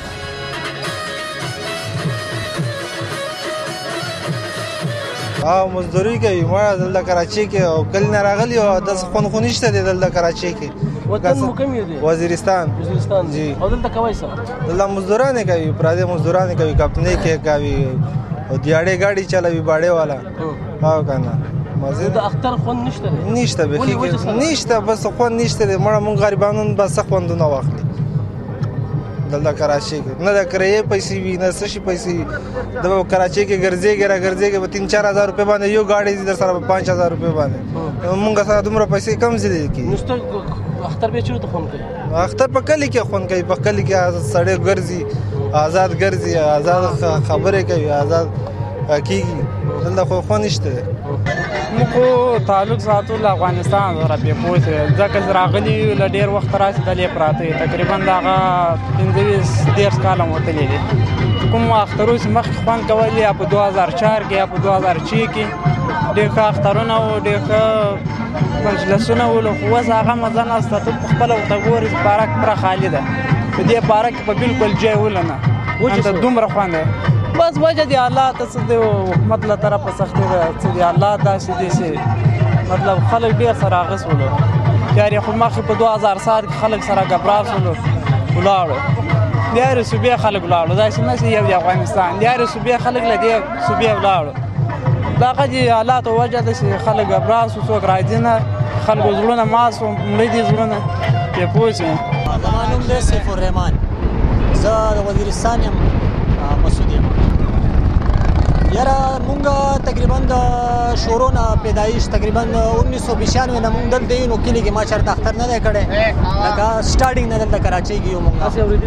او مزدوري کوي ما دلته کراچۍ کې او کلی نه راغلی او داسې خوند خو نشته دی دلته کراچۍ کې. وطن مو کوم دی؟ وزیرستان. وزیرستان جی. او دلته کوي څه؟ دلته مزدورانې کوي پرادې مزدورانې کوي کپنۍ کې کوي او دیاړې ګاډي چلوي باړې والا او کنه د اختر خوند نشته دی؟ نشته بیخي نشته بس خوند نشته دی مړه مونږ غریبانو بس خوندونه واخلي دلته کراچۍ کې نه د کرایې پیسې وي نه څه شي پیسې د کراچۍ کې ګرځېږي را ګرځېږي به تین چار هزار روپۍ باندې یو ګاډی در سره به پانچ هزار روپۍ باندې مونږ سره دومره پیسې کم ځای کې اختر بیا چېرته خوند کوي؟ اختر په کلي کې خوند کوي په کلي کې سړی ګرځي آزاد ګرځي آزاد خبرې کوي آزاد کېږي دلته خو خوند نشته دی. موږ خو تعلق ساتو له افغانستان سره پې پوه شوې ځکه چې راغلي له ډېر وخت راځي دلې پراته دي تقریبا د هغه پنځه ویس دېرش کاله مو وتلي دي کوم اخترو چې مخکې خوند کول یا په دوه هزار چار کې یا په دوه هزار چھ کې ډېر ښه اخترونه وو ډېر ښه مجلسونه ول خو اوس هغه مزه نشته ته په خپله ورته ګورې چې پارک پوره خالي ده په دې پارک کې په بالکل ځای ول نه هلته دومره خوند دی بس وجه دی الله ته څه دی حکومت له طرفه سختي ده څه دی الله داسې دی چې مطلب خلک ډېر سره اغېزولو یارې خو مخکې په دوه هزار سات کې خلک سره ګبراس ولو ولاړو د هرې صوبې خلک ولاړو داسې نه چې یو د افغانستان د هرې صوبې خلک له دې صوبې ولاړو د هغه د حالاتو وجه ده چې خلک ګبراس وو څوک راځي نه خلکو زړونه مات شو مړه دي زړونه پې پوه شوې. زما نوم دی سیف الرحمان، زه د وزیرستان یم، مسعود یم. یاره مونږ تقریبا د شورو نه پیدایش تقریبا انیس سو پنچانوے نه مونږ دلته یو، نو کلي کې ما چېرته اختر نه دی کړی، لکه سټارټینګ نه دلته کراچۍ کې یو مونږ.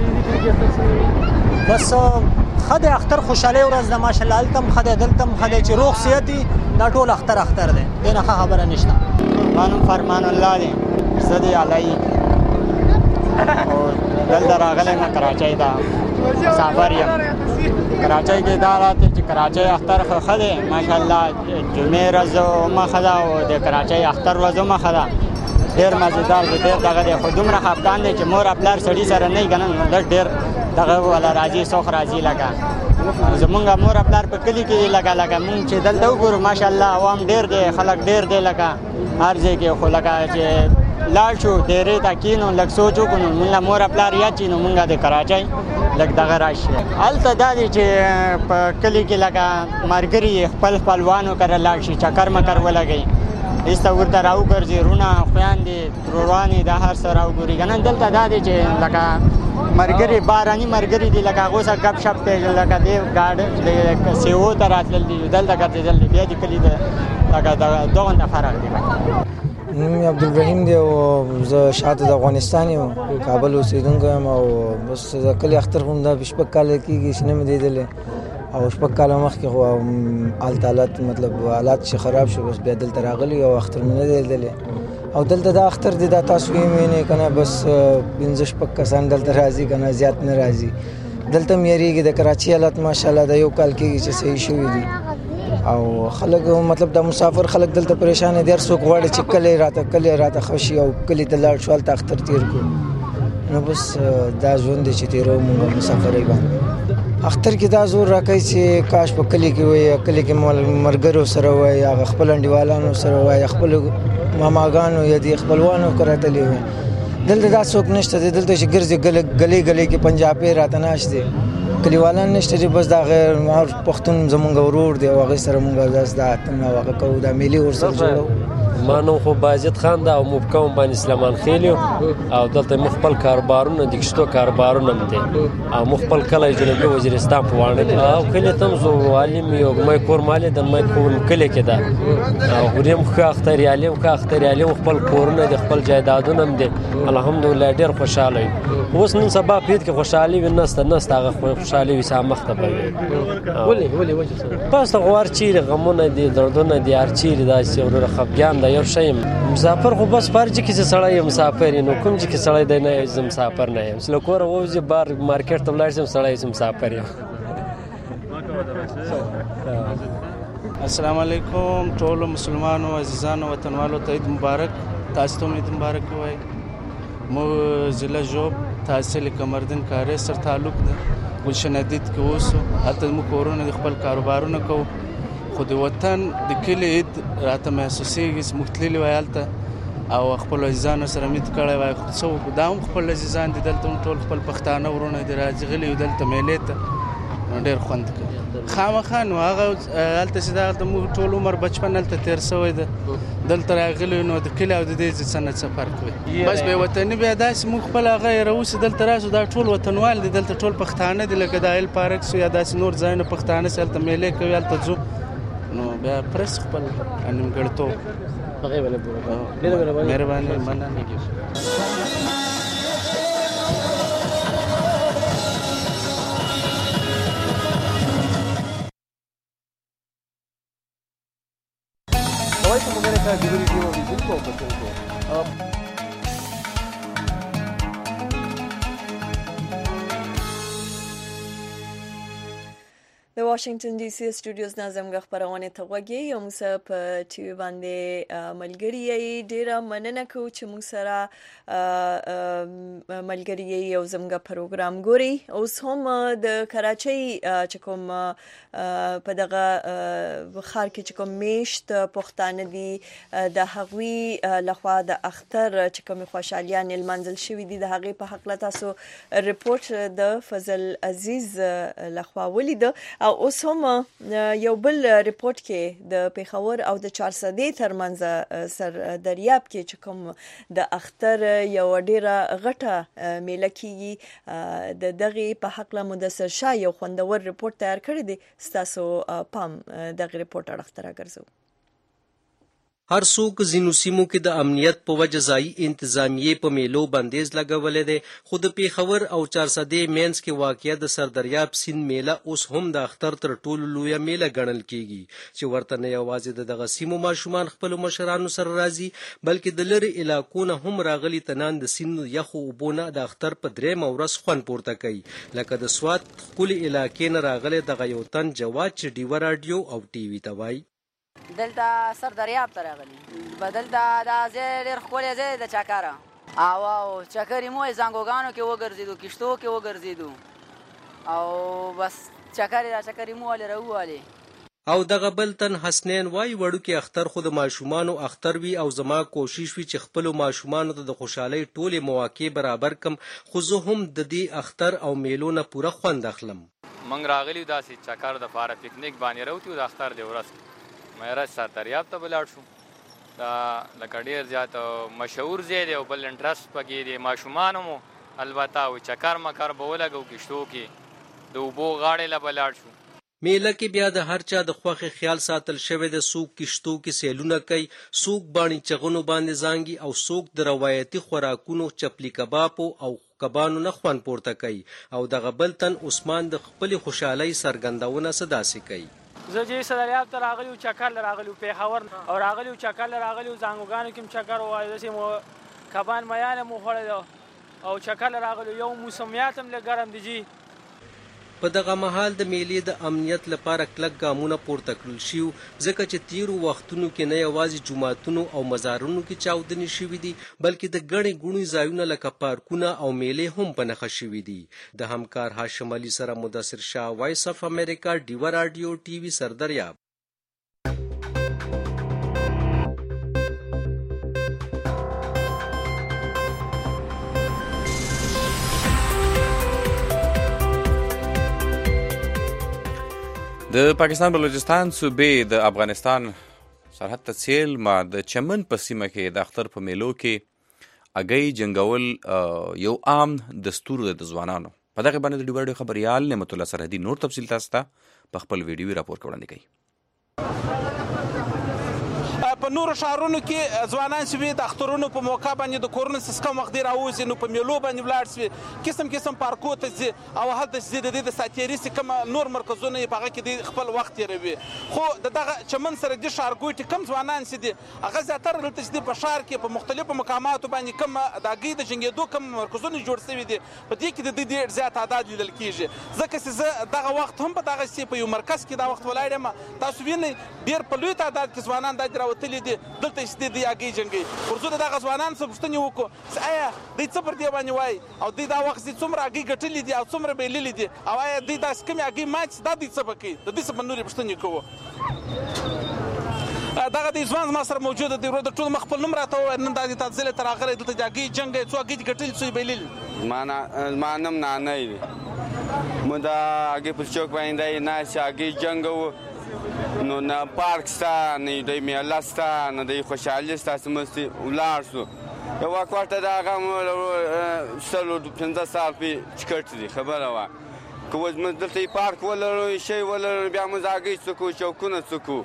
بس ښه دی اختر، خوشحالۍ ورځ ده ماشاءالله. هلته هم ښه دی دلته هم ښه دی، چې روغ صحت وي دا ټول اختر اختر دی، دې نه ښه خبره نشته. ما نوم فرمان الله دی، زه د علي او دلته راغلی یم کراچۍ ته مسافر یم. کراچۍ کې دا راته چې کراچۍ اختر ښه دی ماشاءالله. جمعې ورځ هم ښه ده او د کراچۍ اختر ورځ هم ښه ده، ډېر مزېدار دی، ډېر دغه دی. خو دومره خفګان دی چې مور او پلار سړي سره نه وي که نه، نو لږ ډېر دغه والا راځي، سوخ راځي. لکه زمونږ مور او پلار په کلي کې لکه لکه مونږ چې دلته وګورو ماشاءالله عوام ډېر دی، خلک ډېر دی لکه هر ځای کې. خو لکه چې لاړ شو ډېرې ته کېنو لږ سوچ وکړو، نو مونږ مور او پلار یاد شي، نو مونږ د کراچۍ لږ دغه راشي. هلته دا دی چې په کلي کې لکه ملګري خپل خپلوانو کره لاړ شي، چکر مکر ولګوي، ایسته ورته راوګرځي، رونه خویندې ترورانې دا هر څه راوګوري که نه. دلته دا دی چې لکه ملګري باراني ملګري دي، لکه هغو سره ګپ شپ کوي، لکه دې ګاډ د سیو ته راتلل دي، دلته ګرځېدل دي، بیا د کلي د لکه دغونته فرق دی. نوم یې عبدالرحیم دی او زه شاته د افغانستان یم، کابل اوسېدونکی یم. او بس د کلي اختر خو همدا شپږ کاله کېږي چې نه مې لیدلی، او شپږ کاله مخکې خو هلته حالات مطلب حالات چې خراب شو، بس بیا دلته راغلی او اختر مې نه دی لیدلی. او دلته دا اختر دی دا تاسو یې وینئ که نه، بس پنځه شپږ کسان دلته راځي که نه، زیات نه راځي. دلته هم یېرېږي د کراچۍ حالات ماشاءالله د یو کال کېږي چې صحیح شوي دي، او خلک مطلب د مسافر خلک دلته پریشان دي، هر څوک غواړي چې کلی راته کلی راته ښه شي او کلي ته لاړ شو، هلته اختر تېر کړو. نو بس دا ژوند دی چې تېروو مونږ مسافرۍ باندې. اختر کې دا زور راکوي چې کاش په کلي کې وای، کلي کې ملګرو سره وای، هغه خپل انډیوالانو سره وای، خپل ماماګانو یا د خپلوانو کره تللی وای. دلته دا څوک نشته دی، دلته چې ګرځي ګلې ګلې کې پنجابي راته ناست دی، کلیوالان نشته دی. بس دا غیر پښتون زمونږ ورور دی او هغې سره مونږ داس دا اتم هغه کوو، دا میلې ورسره جوړوو. ما نوم خو بازید خان ده او موږ کوم باندې سلیمان خیل یو، او دلته موږ خپل کاروبارونه د کښتو کاروبارونه هم دي، او موږ خپل کلی جنوبي وزیرستان په واڼه کې او کلي ته هم زه والیم یو مای کور مالې د مای کور کلي کې ده، او هوریم ښه اختریالي هم ښه اختریالي هم خپل کورونه دي، خپل جایدادونه هم دي، الحمدلله ډېر خوشحاله یو. اوس نن سبا په عید کې خوشحالي وي نسته نسته هغه خوشحالي وي سا مخته به وي. ولې ولې وجه څه بس دغه هر چیرې غمونه دي دردونه دي هر چیرې داسې وروره خفګان ده یو شی یم. مسافر خو بس په هر ځای کې چې سړی یم مسافر یې، نو کوم ځای کې سړی دی نه زه مسافر نه یم، چې له کوره ووځي بار مارکیټ ته ولاړ شم سړی چې مسافر یم. السلام علیکم ټولو مسلمانو عزیزانو وطنوالو ته عید مبارک. تاسو ته عید مبارک وایي. مو ضلع ژوب تحصیل کمردین کارې سره تعلق ده، ګلشن عدید کې اوسو، هلته زموږ کورونه د خپل کاروبارونه کوو، خو د وطن د کلي عید راته محسوسېږي چې موږ تللي وای هلته او خپلو عزیزانو سره مید کړی وای. خو څه وکړو دا هم خپل عزیزان دي، دلته هم ټول خپل پښتانه ورونه دي راغلي یو دلته میلې ته، نو ډېر خوند کوي خامخا. نو هغه هلته چې دا هلته موږ ټول عمر بچپن هلته تېر شوی ده، دلته راغلي نو د کلي او د دې څه نه څه فرق وي. بس بې وطني بیا داسې موږ خپل هغه هېروو چې دلته راشو دا ټول وطنوال دي، دلته ټول پښتانه دي، لکه د ایل پارک شو یا داسې نور ځایونه پښتانه چې هلته میلې کوي هلته ځو، نو بیا پرس خپل نیمګړتوب. مهرباني مننه. وایس اف امریکا ډیو ریډیو اوریدونکو او کتونکو، د واشنگټن ډي سي سټوډیوز نه زموږ خبرونه ته وګورئ. یو موږ په ټي وي باندې ملګری یې ډیره مننه کوو چې موږ سره ملګری یې او زموږ پروګرام ګوري. اوس هم د کراچۍ چې کوم په دغه ښار کې چې کوم میشت پښتانه دي د هغوی لخوا د اختر چې کوم خوشحالیان المنزل شوي دي د هغې په حق له تاسو ریپورت د فضل عزیز لخوا ولید او اوس هم یو بل ریپورت کې د پیښور او د چارسدې ترمنځ سر دریاب کې چې کوم د اختر یو ډیره غټه میله کیږي د دغه په حق له مدثر شاه یو خوندور ریپورت تیار کړی دی تاسو پام دغه ریپورت اړه راګرځو هر څوک ځینو سیمو کې د امنیت په وجه ځایي انتظامیې په میلو بندیز لګولی دی خو د پیښور او چارسدې مینځ کې واقع د سردریاب سیند میله اوس هم د اختر تر ټولو لویه میله ګڼل کیږي چې ورته نه یوازې د دغه سیمو ماشومان خپلو مشرانو سره راځي بلکې د لرې علاقو نه هم راغلي تنان د سیند یخو اوبو نه د اختر په درېیمه ورځ خوند پورته کوي لکه د سوات ښکلې علاقې نه راغلی دغه یو تن جواد چې ډیوه راډیو او ټي وي ته وایي دلته سر دریاب ته راغلي به دلته دا ځای ډېر ښکلی ځای د چکره او او چکرې مو زانګوګانو کې وګرځېدو کشتو کې وګرځېدو او بس چکرې را چکرې مو ولې راووالې او دغه بل تن حسنین وای وړوکې اختر خو د ماشومانو اختر وي او زما کوشش وي چې خپلو ماشومانو ته د خوشحالۍ ټولې مواقع برابر کم خو زه هم د دې اختر او میلو نه پوره خوند اخلم موږ راغلي داسې چکر د پاره پکنیک باندې راوتو د اختر د ورځ مېرج سر دریاب ته ولاړ شو دا لکه ډېر زیات مشهور ځای دی او بل انټرسټ پکې دی ماشومانو مو البته او چکر مکر به ولګو کشتو کې د اوبو غاړې له ولاړ شو میله کې بیا د هر چا د خوښې خیال ساتل شوی د څوک کشتو کې سیلونه کوي څوک باڼي چغونو باندې زانګي او څوک د روایتي خوراکونو چپلی کبابو او کبانو نه خوند پورته کوي او دغه بل تن عثمان د خپلې خوشحالۍ څرګندونه څه داسې کوي زه چې سردریاب ته راغلی و چکر له راغلی و پیښور او راغلی و چکر له راغلی و زانګوګانو کې م چکر ووایه داسې مو کبان میانه مو خوړی او چکر له راغلی یو موسمیات هم لږ ګرم دی جي په دغه مهال د میلې د امنیت لپاره کلک ګامونه پورته کړل شي ځکه چې تیرو وختونو کې نه یوازې جوماتونو او مزارونو کې چاودنې شوي دي بلکې د ګڼې ګوڼې ځایونه لکه پارکونه او میلې هم په نښه شوي دي د همکار هاشم علي سره مدثر شاه وایس اف امریکا ډیوه راډیو ټي وي سردریاب د پاکستان بلوچستان صوبې د افغانستان سرحد ته څیل ما د چمن په سیمه کې د اختر په میلو کې اګۍ جنګول یو عام دستور د ځوانانو په دغه باندې د ډیوډ خبريال نعمت الله سرحدي نور تفصیل تاسو ته په خپل ویډیو راپور وړاندې کوي په نورو ښارونو کې ځوانان چې وي د اخترونو په موقع باندې د کورونو څخه کم وخت راوځي نو په میلو باندې ولاړ شي قسم قسم پارکو ته ځي او هلته چې د دې د ساتیري چې کوم نور مرکزونه یې په هغه کې د خپل وخت تېروي خو د دغه چمن سره د ښارګوټي کم ځوانان چې دي هغه زیاتره دلته چې دي په ښار کې په مختلفو مقاماتو باندې کم د هګۍ د جنګېدو کم مرکزونه جوړ شوي دي په دې کې د دوی ډېر زیات تعداد لیدل کېږي ځکه چې زه دغه وخت هم په دغه سي په یو مرکز کې دا وخت ولاړ یم تاسو وینئ ډېر په لوی تعداد کې ځوانان دا راوتلي دي دلته چې دی هګۍ جنګي ورځو د دغه ځوانانو څخه پوښتنې وکړو چې آیا دوی څه پر دې باندې وایي او دوی دا وخت چې څومره هګۍ ګټلې دي او څومره به یې لیلې دي او آیا دوی داسې کومې هګۍ ماتې دا دوی څه به کوي د دوی څه به نورې پوښتنې کوو دغه د ځوان زما سره موجوده دی ورو د ټول مخ خپل نوم راته ووایه نن دا د تا ځلې ته راغلی دلته د هګۍ جنګ دی څو هګۍ دې ګټلې څو یې به یې لیلې زما نوم نانی دی موږ د هګۍ پر چوک باندې دی ناست چې هګۍ جنګ وو نو نه پارک شته نه د میله شته نه د خوشحالي شته چې موږ ولاړ شو یو وخت ورته د هغه شلو پنځه سال پې چکټ دي خبره وه که اوس موږ دلته پارک ولرو شی ولرو بیا موږ هګۍ څکو چوکونه څکو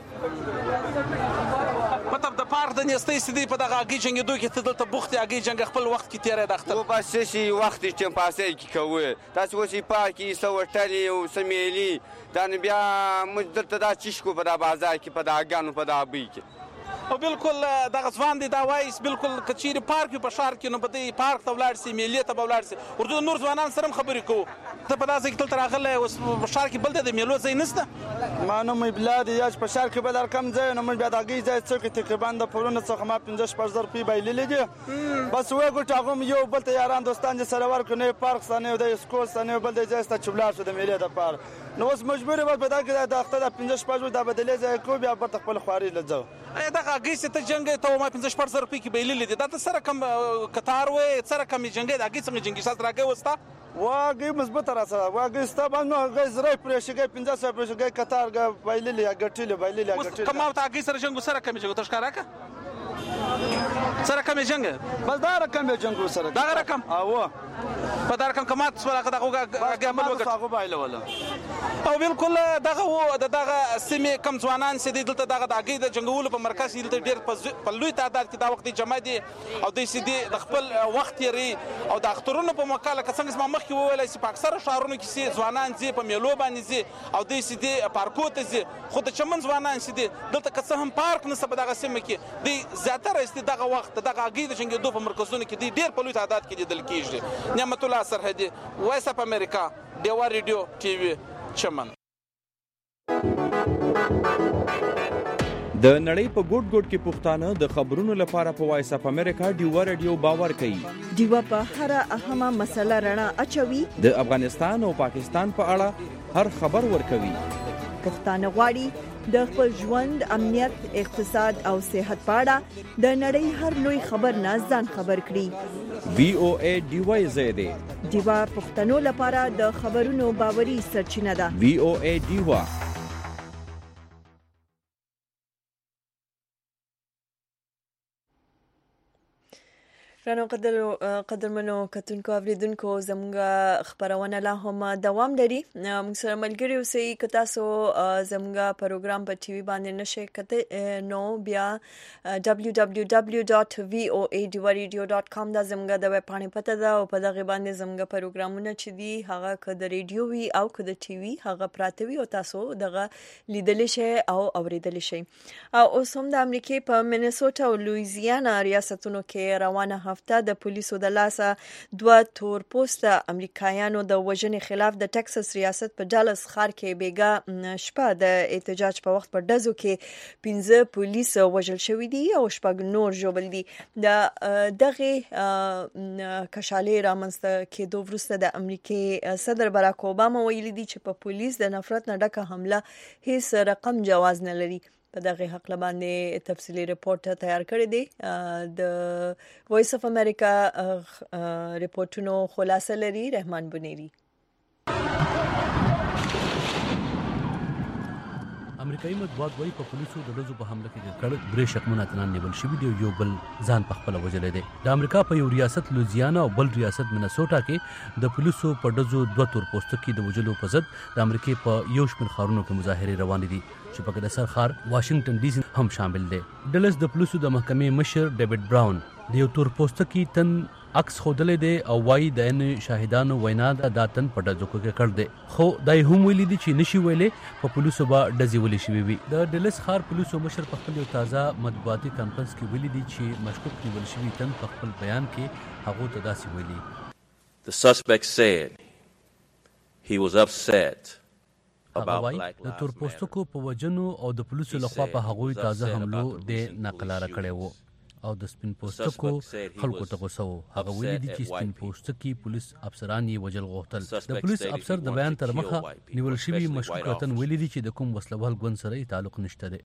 مطلب د پارک د نیستۍ چې دی په دغه هګۍ جنګېدو کې ته دلته بوخت یې هګۍ جنګ خپل وخت کې تېری د اختر و بس څه شي وخت یې ټیم پاسۍ کې کوو تاسې اوس یې پارک یې څه وټلې او څه میلې دا نو بیا موږ دلته دا چیشکو په دا بازار کې په دا هګانو په دا ابۍ کې او بالکل دغه ځوان دی دا وایي بالکل که چیرې پارک وي په ښار کې نو به دی پارک ته ولاړ شي میلې ته به ولاړ شي ورته نور ځوانان سره هم خبرې کوو ته په دا ځای کې دلته راغلی اوس په ښار کې بل دی د میلو ځای نشته ما نوم بلا دی یا چې په ښار کې بل هر کم ځای نو موږ بیا د هګۍ ځای څوکې تقریبا د پورونو څخه ما پنځه شپږ زره روپۍ بایللې دي بس وګورو چې هغه هم یو بل ته یاران دوستان چې سره ورکړو نه یې پارک شته نه یو دی سکول شته نه یو بل دی ځای شته چې ولاړ شو د میلې دپاره نو اوس مجبور یې په دا کې د اختر د پنځه شپږ ورځې دا بدلې ځای کوو بیا بېرته خپل خواري له ځو آیا دغه هغې چې ته جنګ ته ما پنځه شپږ زره روپۍ کې بایللې دي دا ته څه رقم کتار وې څه رقم یې جنګې د هغې څنګه جنګي ساز راګۍ وستا واګې مثبته را سره واګې ستا باندې هغې زره پرېښېږی پنځه سوه پرېښېږی کتار بایللې یا ګټلې بایللې یا ګټلې که ما ورته هغې سره جنګ څه رقم یې جنګ ته ښکاره کړه څه رقم یې جنګ بس دا رقم یې جنګ ورسره دغه رقم اوه په دا رقم که مات شول هغه هغې عمل وکړ هغه بایلوله او بالکل دغه و د دغه سیمې کم ځوانان چې دي دلته دغه د هغې د جنګولو په مرکز کې دلته ډېر په لوی تعداد کې دا وخت جمع دي او دوی چې دي د خپل وخت تېروي او د اخترونو په موقع لکه څنګه چې ما مخکې وویلی چې په اکثره ښارونو کې چې ځوانان ځي په میلو باندې ځي او دوی چې دي پارکو ته ځي خو د چمن ځوانان چې دي دلته که څه هم پارک نشته په دغه سیمه کې دوی زیاتره چې دغه وخت د دغه هغې د جنګېدو په مرکزونو کې دوی ډېر په لوی تعداد کې لیدل کېږي. نعمت الله سرحدي، وایس اف امریکا، ډیوا ریډیو ټي وي، چمن. د نړۍ په ګوټ ګوټ کې پښتانه د خبرونو لپاره په وایس اف امریکا ډیوا ریډیو باور کوي. ډیوا په هر اهمه مسله رڼا اچوي. د افغانستان او پاکستان په اړه هر خبر ورکوي. پښتانه غواړي د خپل ژوند، امنیت، اقتصاد او صحت په اړه د نړۍ هر لوی خبر نه ځان خبر کړي. وی او ای ډیوا زیاده ډیوا پښتنو لپاره د خبرونو باوري سرچینه ده. وی او ای ډیوا. رانو قدر قدرمنو کتونکو اوریدونکو زموږ خبرونه لا هم دوام لري. موږ سره ملګری اوسئ. که تاسو زموږ پروګرام په ټي وي باندې نشئ کته نو بیا ډبلیو ډبلیو ډبلیو ډاٹ وی او ای ډیوا ریډیو ډاٹ کام دا زموږ د ویب پاڼې پته ده او په دغه باندې زموږ پروګرامونه چې دي هغه که د ریډیو وي او که د ټي وي هغه پراته وي او تاسو دغه لیدلی شئ او اوریدلی شئ. او اوس هم د امریکې په مینیسوټا او لویزیانا ریاستونو کې روانه هفته د پولیسو د لاسه دوه تور پوسته امریکایانو د وژنې خلاف د ټکساس ریاست په ډالس ښار کې بیګا شپه د احتجاج په وخت په ډزو کې پنځه پولیس وژل شوي دي او شپږ نور ژوبل دي. د دغه کشالې رامنځته کېدو وروسته د امریکې صدر باراک اوباما ویلي دي چې په پولیس د نفرت نه ډکه حمله هیڅ رقم جواز نه لري. په دغه حق باندې تفصیلی رپورټ تیار کړی دی. د وایس اف امریکا رپورټونو خلاصه لري رحمان بنيري. امریکایي مطبوعات وايي په پولیسو د ډزو په حمله کې کړه درې شکمن اتنان نیول شوي دي او یو بل ځان په خپل وجلې دی. د امریکا په یو ریاست لوزیانا او بل ریاست مینیسوټا کې د پولیسو په ډزو دوه تور پوستکي د وجلو په ضد د امریکې په یو شمېر ښارونو کې مظاهرې روانې دي چې پکې د سر ښار واشنگټن ډي سي هم شامل دی. ډلس د پولیسو د محکمې مشر ډیوډ براون د یو تور پوستکي تن عکس خودلې دی او وايي د ان شاهدانو وینا د داتن په ډزو کې کړ دی خو دای هم ویلي دي چې نشي ویلې په پولیسو با ډزې ولې شوي وي. د ډلس ښار پولیسو مشر په خپل یو تازه مطبوعاتي کانفرنس کې ویلي دي چې مشکوک نیول شوي تن په خپل بیان کې هغه ته داسې ویلي. The suspect said he was upset هغه وايي د تور پوستکو په وجنو او د پولیسو لخوا په هغوی تازه حملو د نقلاره کړی وو او د سپین پوستکو خلکو ته غوسه وو. هغه ویلي دي چې سپین پوستکي پولیس افسران یې وژل غوښتل. د پولیس افسر د بیان تر مخه نیول شوي مشکوک وطن ویلي دي چې د کوم وسلوال ګوند سره یې تعلق نشته دی.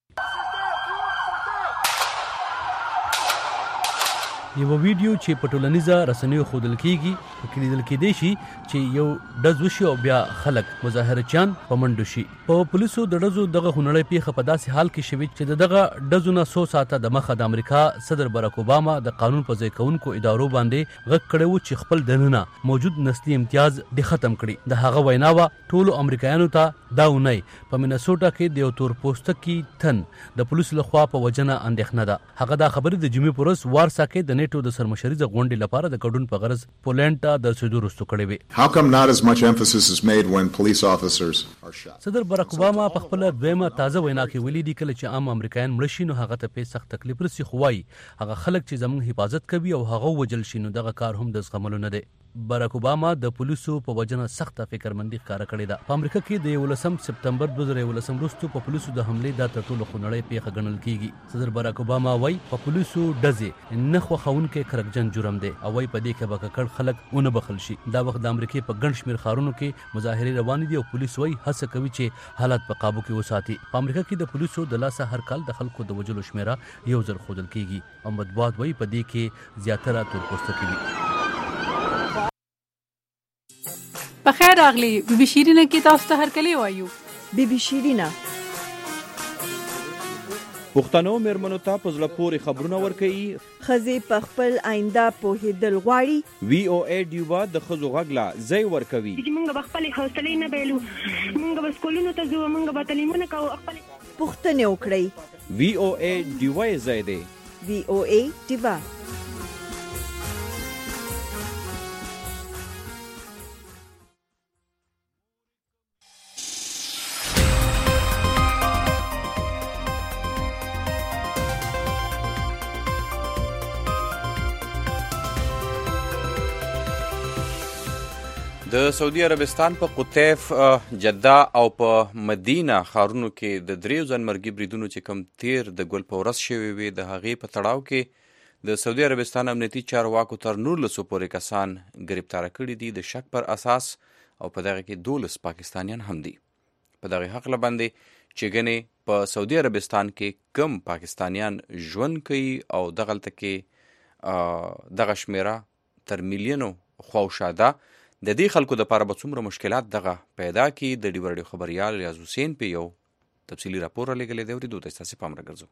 یو ویډیو چې په ټولنیزه رسنیو ښودل کیږي پکې لیدل کېدی شي چې یو ډز وشي او بیا خلک مظاهرچیان په منډو شي. په پولیسو د ډزو دغه خونړۍ پیښه په داسې حال کې شوې چې د دغه ډزو نه څو ساعته د مخه د امریکا صدر باراک اوباما د قانون په ځای کوونکو ادارو باندې غږ کړی و چې خپل دننه موجود نسلي امتیاز دې ختم کړي. د هغه وینا وه ټولو امریکایانو ته دا اونۍ په مینیسوټا کې د یو تور پوستکي تن د پولیسو لخوا په وجنه اندېښنه ده. هغه دا خبرې د جمعې په ورځ وارسا کې د نیټو د سرمشري د غونډې لپاره د ګډون په غرض پولینډ ته د رسېدو وروسته کړې وې. How come not as much emphasis is made when police officers are shot? صدر باراک اوباما په خپله دویمه تازه وینا کې ویلي دي کله چې عام امریکایان مړه شي نو هغه ته پې سخت تکلیف رسي خو وایي هغه خلک چې زموږ حفاظت کوي او هغه وژل شي نو دغه کار هم د زغملو نه دی. باراک اوباما د پولیسو په وجنه سخته فکرمندي ښکاره کړې ده. په امریکا کې د یولسم سپتمبر دوه زره یولسم وروسته په پولیسو د حملې دا تر ټولو خونړۍ پیښه ګڼل کیږي. صدر باراک اوباما وایي په پولیسو ډزې نه خوښونکی کرکجن جرم دی او وایي په دې کې به ککړ خلک ونه بخښل شي. دا وخت د امریکا په ګڼ شمېر ښارونو کې مظاهرې روانې دي او پولیس وایي هڅه کوي چې حالات په قابو کې وساتي. په امریکا کې د پولیسو د لاسه هر کال د خلکو د وژلو شمېره یو ځل ښودل کیږي او مطبوعات وایي په دې کې زیاتره تورپوستکي دي. بخیر راغلی بی بی شیرینه کې تاسو ته هرکلی وایو. بی بی شیرینه پښتنو مېرمنو ته په زړه پورې خبرونه ورکوي. ښځې په خپل آینده پوهېدل غواړي. وی او ای ډیوا د ښځو غږ لا ځای ورکوي. موږ به خپلې حوصلې نه بایلو، موږ به سکولونو ته ځو، موږ به تعلیمونه کوو. پوښتنې وکړئ. وی او ای ډیوا یې ځای دی. وی او ای ډیوا. د سعودي عربستان په قطیف، جده او په مدینه ښارونو کې د دریو ځانمرګي بریدونو چې کوم تیر د ګل په ورځ شوي وي د هغې په تړاو کې د سعودي عربستان امنیتي چارواکو تر نولسو پورې کسان ګرفتاره کړي دي د شک پر اساس او په دغه کې دولس پاکستانیان هم دي. په دغه هکله باندې چې ګنې په سعودي عربستان کې کم پاکستانیان ژوند کوي او دغلته کې دغه شمیره تر میلیونو خواوشاده د دې خلکو دپاره به څومره مشکلات دغه پیدا کړي. د ډي ورډیو خبریال ریاض حسین په یو تفصیلي راپور رالیږلی دی، اورېدو ته ستاسې پام راګرځو.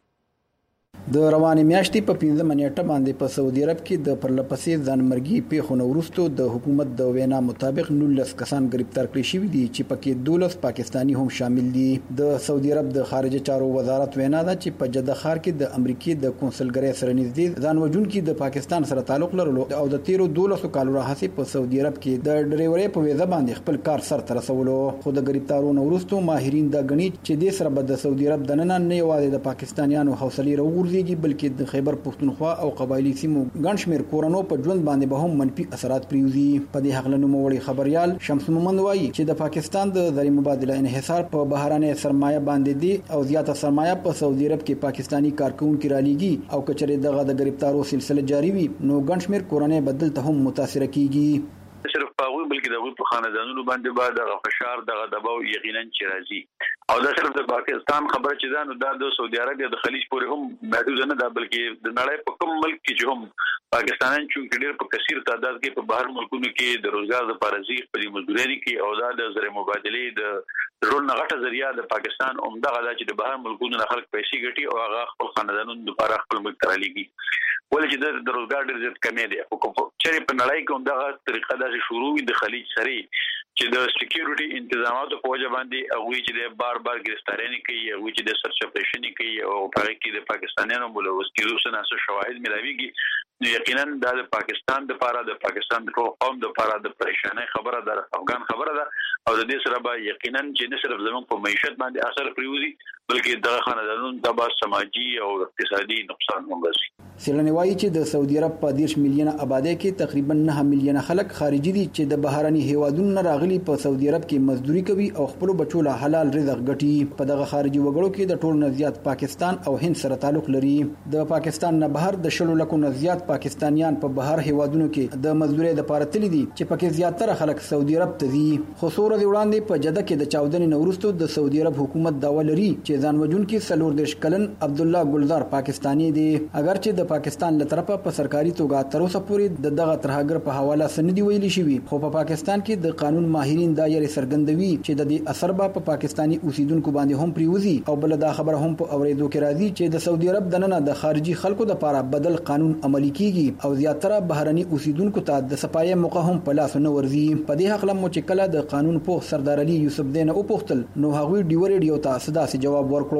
د روانې میاشتې په پنځمه نیټه باندې په سعودي عرب کې د پرلپسې ځانمرګي پیښو نه وروسته د حکومت د وینا مطابق نولس کسان گرفتار کړي شوي دي چې پکې دولس پاکستانی هم شامل دي. د سعودي عرب د خارجه چارو وزارت وینا ده چې په جده ښار کې د امریکې د کونسلګرۍ سره نږدې ځان وژونکي د پاکستان سره تعلق لرلو او د تیرو دولسو کالو راهیسې په سعودي عرب کې د ډریورۍ په ویزه باندې خپل کار سرته رسولو. خو د ګرفتارونو وروسته ماهرین دا ګڼي چې دې سره به د سعودي عرب دننه نه یوازې د پاکستانیانو حوصلې راوغورځېږي بلکې د خیبر پښتونخوا او قبایلی سیمو ګڼ شمېر کورنو په ژوند باندې به هم منفي اثرات پرېوځي. په دې هکله نوموړی خبریال شمس مومند وایي چې د پاکستان د زري مبادله انحصار په بهرنۍ سرمایه باندې دی او زیاته سرمایه په سعودي عرب کې پاکستانی کارکونکي رالیږي او کچره دغه د گرفتارو سلسله جاری وي نو ګڼ شمېر کورنۍ بدل ته هم متاثر کیږي. صرف هغوی بلکې د هغوی په خاندانونو باندې به دغه فشار دغه دباو یقینا چې راځي او دا صرف د پاکستان خبره چې دا نو دا د سعودي عربیا د خلیج پورې هم محدود نه ده بلکې د نړۍ په کوم ملک کې چې هم پاکستانیان چې ډېر په کثیر تعداد کې په بهر ملکونو کې د روزګار لپاره ځي خپلې مزدوري کوي او دا د زر مبادلې د ډول نه غټه ذریعہ د پاکستان عمدغه دا چې د بهر ملکونو نه خلک پیسې ګټي او هغه خپل خاندانونو لپاره خپل ملک ته رالیږي ولې چې د روزګار ډېر زیات کمی دی. خو چېرې په نړۍ کې همدغه طریقه داسې شروع وي د خلیج سرې چې د سکیورټي انتظاماتو په وجه باندې هغوی چې د بار بار ګرفتاریانې کوي هغوی چې د سرچ اپریشنې کوي او په هغې کې د پاکستانیانو ملوث کېدو څه ناڅه شواهد میلاویږي نو یقینا دا د پاکستان دپاره د پاکستان د ټول قوم دپاره د پریشانۍ خبره ده، د افغان خبره ده او د دې سره به یقینا چې نه صرف زموږ په معیشت باندې اثر پرېوځي بلکې دغه خاندانونو ته به سماجي او اقتصادي نقصان هم رسي. څېړنې وایي چې د سعودي عرب په دېرش میلیونه آبادۍ کې تقریبا نه میلیونه خلک خارجي دي چې د بهرني هیوادونو نه راغلي په سعودي عرب کې مزدوري کوي او خپلو بچو له حلال رزق ګټي. په دغه خارجي وګړو کې د ټولو نه زیات پاکستان او هند سره تعلق لري. د پاکستان نه بهر د شلو لکو نه زیات پاکستانیان په بهر هیوادونو کې د مزدورۍ دپاره تللي دي چې پکې زیاتره خلک سعودي عرب ته ځي. خو څو ورځې وړاندې په جده کې د چاودنې نه وروسته د سعودي عرب حکومت دعوه لري چې ځان وژونکي څلور دېرش کلن عبدالله ګلزار پاکستاني دی اگر چې د پاکستان له طرفه په سرکاري توګه تر اوسه پورې د دغه ترهګر په حواله څه نه دي ویلي شوي. خو په پاکستان کې د قانون ماهرین دا یې څرګندوي چې د دې اثر به په پاکستاني اوسیدونکو باندې هم پرېوځي او بل دا خبره هم په اورېدو کې راځي چې د سعودي عرب دننه د خارجي خلکو لپاره بدل قانون عملي کیږي او زیاتره بهرني اوسیدونکو ته د صفایي موقع هم په لاس نه ورځي. په دې هکله مو چې کله د قانون پوه سردار علي یوسف دین او پوښتل نو هغوی ډي ورډیو ته صدا سي جواب ورکړو.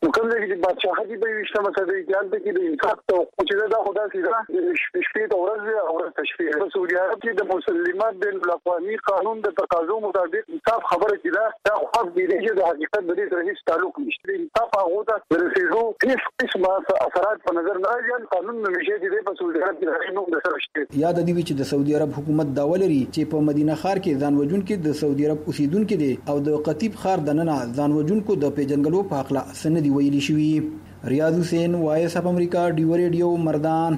نو کوم ځای چې بادشاہ دی به وشته مسله دی چې د انصاف توقع چې دا خدا سیده شپې ته ورځ او ورځ تشفیه په سعودي عرب کې د مسلمات بین الاقوامي قانون د تقاضو مطابق انصاف خبره چې دا دا خو دی چې د حقیقت د دې سره هیڅ تعلق نشته. انصاف هغه ته رسیدو هیڅ قسمه اثرات په نظر نه راځي. قانون نشي چې په سعودي عرب کې نو د سره شته. یاد دی چې د سعودي عرب حکومت دا ولري چې په مدینه ښار کې ځان وجونکو د سعودي عرب اوسیدونکو دي او د قطیب ښار د ننه ځان وجونکو د پیژنګلو په حق لا سندي ویلي شوی. ریاض حسین وایس اف امریکا ډیو ریډیو مردان.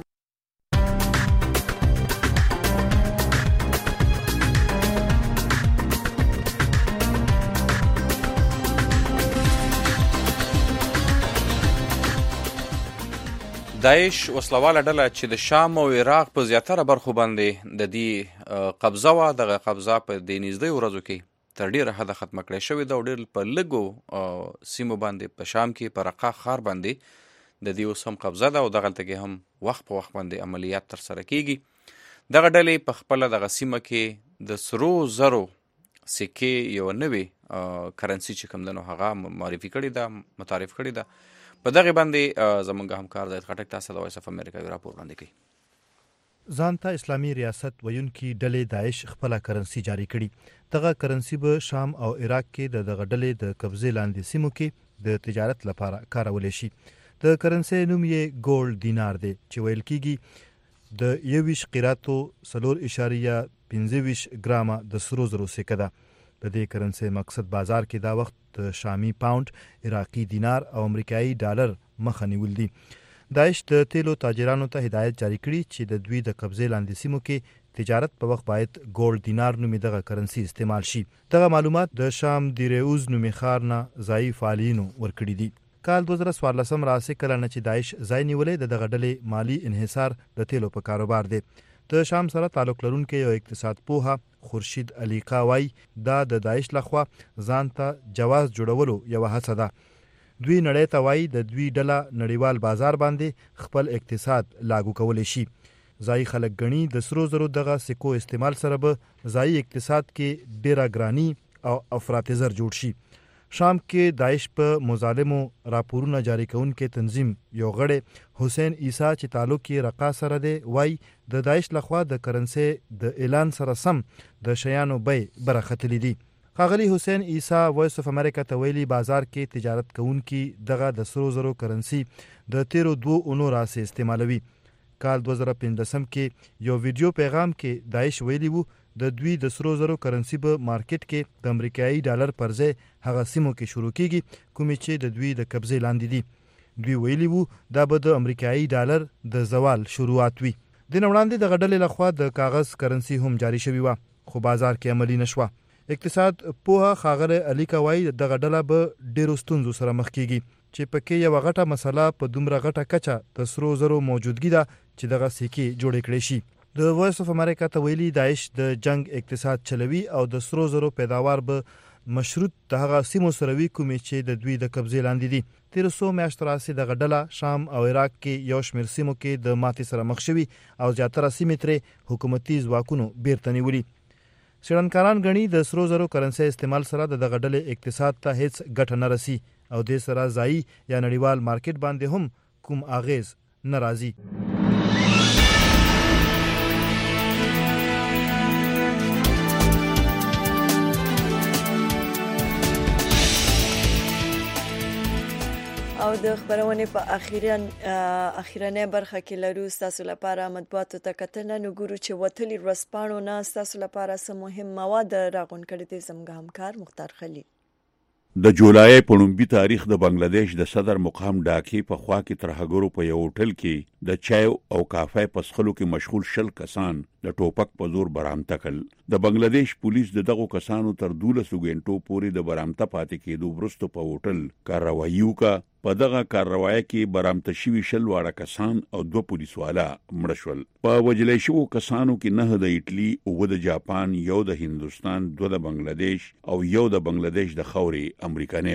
داعش وسلواله ډله چې د شام او عراق په زیاتره برخو باندې د دې قبضه وه، دغه قبضه په دې نږدې ورځو کې تر ډېره حده ختمه کړې شوې ده او ډېر په لږو سیمو باندې په شام کې په رقه ښار باندې د دې اوس هم قبضه ده او دغلته کې هم وخت په وخت باندې عملیات ترسره کېږي. دغه ډلې په خپله دغه سیمه کې د سرو زرو سکې یو نوې کرنسي چې کوم ده نو هغه معرفي کړې ده، متعارف کړې ده. په دغه باندې زمونږ همکار زید خټک تاسو د وایس اف امریکا یو راپور وړاندې کوي. ځان ته اسلامي ریاست ویونکي ډلې داعش خپله کرنسي جاری کړي. دغه کرنسي به شام او عراق کې د دغه ډلې د قبضې لاندې سیمو کې د تجارت لپاره کارولی شي. د کرنسي نوم یې ګولډ دینار دی چې ویل کېږي د یویشت قیراتو څلور اشاریه پنځه ویشت ګرامه د سرو زرو سکه ده. د دې کرنسي مقصد بازار کې دا وخت د شامي پاوند، عراقي دینار او امریکایي ډالر مخه نیول دي. داعش د تیلو تاجرانو ته هدایت جاری کړي چې د دوی د قبضې لاندې سیمو کې تجارت په وخت باید ګولډ دینار نومې دغه کرنسي استعمال شي. دغه معلومات د شام دیریوز نومې ښار نه ځایي فعالینو ورکړي دي. کال دوه زره څوارلسم راسي کله نه چې داعش ځای نیولی د دغه ډلې مالي انحصار د تیلو په کاروبار دی. د شام سره تعلق لرونکی یو اقتصاد پوهه خورشید علي کا وایي دا د داعش لخوا ځان ته جواز جوړولو یوه هڅه ده. دوی نړۍ ته وایي د دوی ډله نړیوال بازار باندې خپل اقتصاد لاګو کولی شي. ځایي خلک ګڼي د سرو زرو دغه سکو استعمال سره به ځایي اقتصاد کې ډېره ګراني او افراط زر جوړ شي. شام کې داعش په مظالمو راپورونه جاری کوونکي تنظیم یو غړی حسین عیسی چې تعلق یې رقا سره دی وایي د داعش لخوا د کرنسي د اعلان سره سم د شیانو بیې برختلي دي. ښاغلي حسین عیسی وایس اف امریکا ته ویلي بازار کې تجارت کوونکي دغه د سرو زرو کرنسي د تیرو دوو اونو راسې استعمالوي. کال دوه زره پنځلسم کې یو ویډیو پیغام کې داعش ویلي وو د دوی د سرو زرو کرنسي په مارکیټ کې د امریکایي ډالر پر ځای هغه سیمو کې شروع کیږي کومې چې د دوی د قبضې لاندې دي. دوی ویلي وو دا به د امریکایي ډالر د زوال شروعات وي. د نه وړاندې دغه ډلې لخوا د کاغذ کرنسي هم جاری شوې وه خو بازار کې عملي نه شوه. اقتصاد پوهه ښاغلی علي کا وایي دغه ډله به ډېرو ستونزو سره مخ کیږي چې پکې یوه غټه مسله په دومره غټه کچه د سرو زرو موجودګي ده چې دغه سکې جوړې کړې شي. د وایس اف امریکا ته ویلي داعش د جنگ اقتصاد چلوي او د سرو زرو پیداوار به مشروط د هغه سیمو سره وي کومې چې د دوی د قبضې لاندې دي. تېرو څو میاشتو راهیسې دغه ډله شام او عراق کې یو شمېر سیمو کې د ماتې سره مخ شوي او زیاتره سیمې ترې حکومتي ځواکونو بیرته نیولي. څېړنکاران ګڼي د سرو زرو کرنسۍ استعمال سره د دغه ډلې اقتصاد ته هیڅ ګټه نه رسي او دې سره ځایي یا نړیوال مارکیټ باندې هم کوم اغیز نه راځي. او د خبرونې په اخیرن اخیرنه برخه کې لرو تاسو لپاره مطبوعاتو ته کتنه نو ګورو چې وتلي ورسپانو نه تاسو لپاره سم مهم مواد راغون کړي دي زموږ همکار مختار خلیل. د جولای په لومبي تاریخ د بنگلاديش د صدر مقام ډاکي په خوا کې ترهګرو په یو هوټل کې د چای او کافي په څښلو کې مشغول شل کسان د ټوپک په زور برامته کړل. د بنگلاديش پولیس د دغو کسانو تر دولسو غنټو پورې د برامته پاتې کېدو وروسته په هوټل کاروایی وکړه. په دغه کاروایی کې برامته شوي شل واړه کسان او دوه پولیسوالا مړه شول. په وژلې شوو کسانو کې نه د ایټلي، اووه د جاپان، یو د هندوستان، دوه د بنگلاديش او یو د بنگلاديش د خاورې امریکایي وو.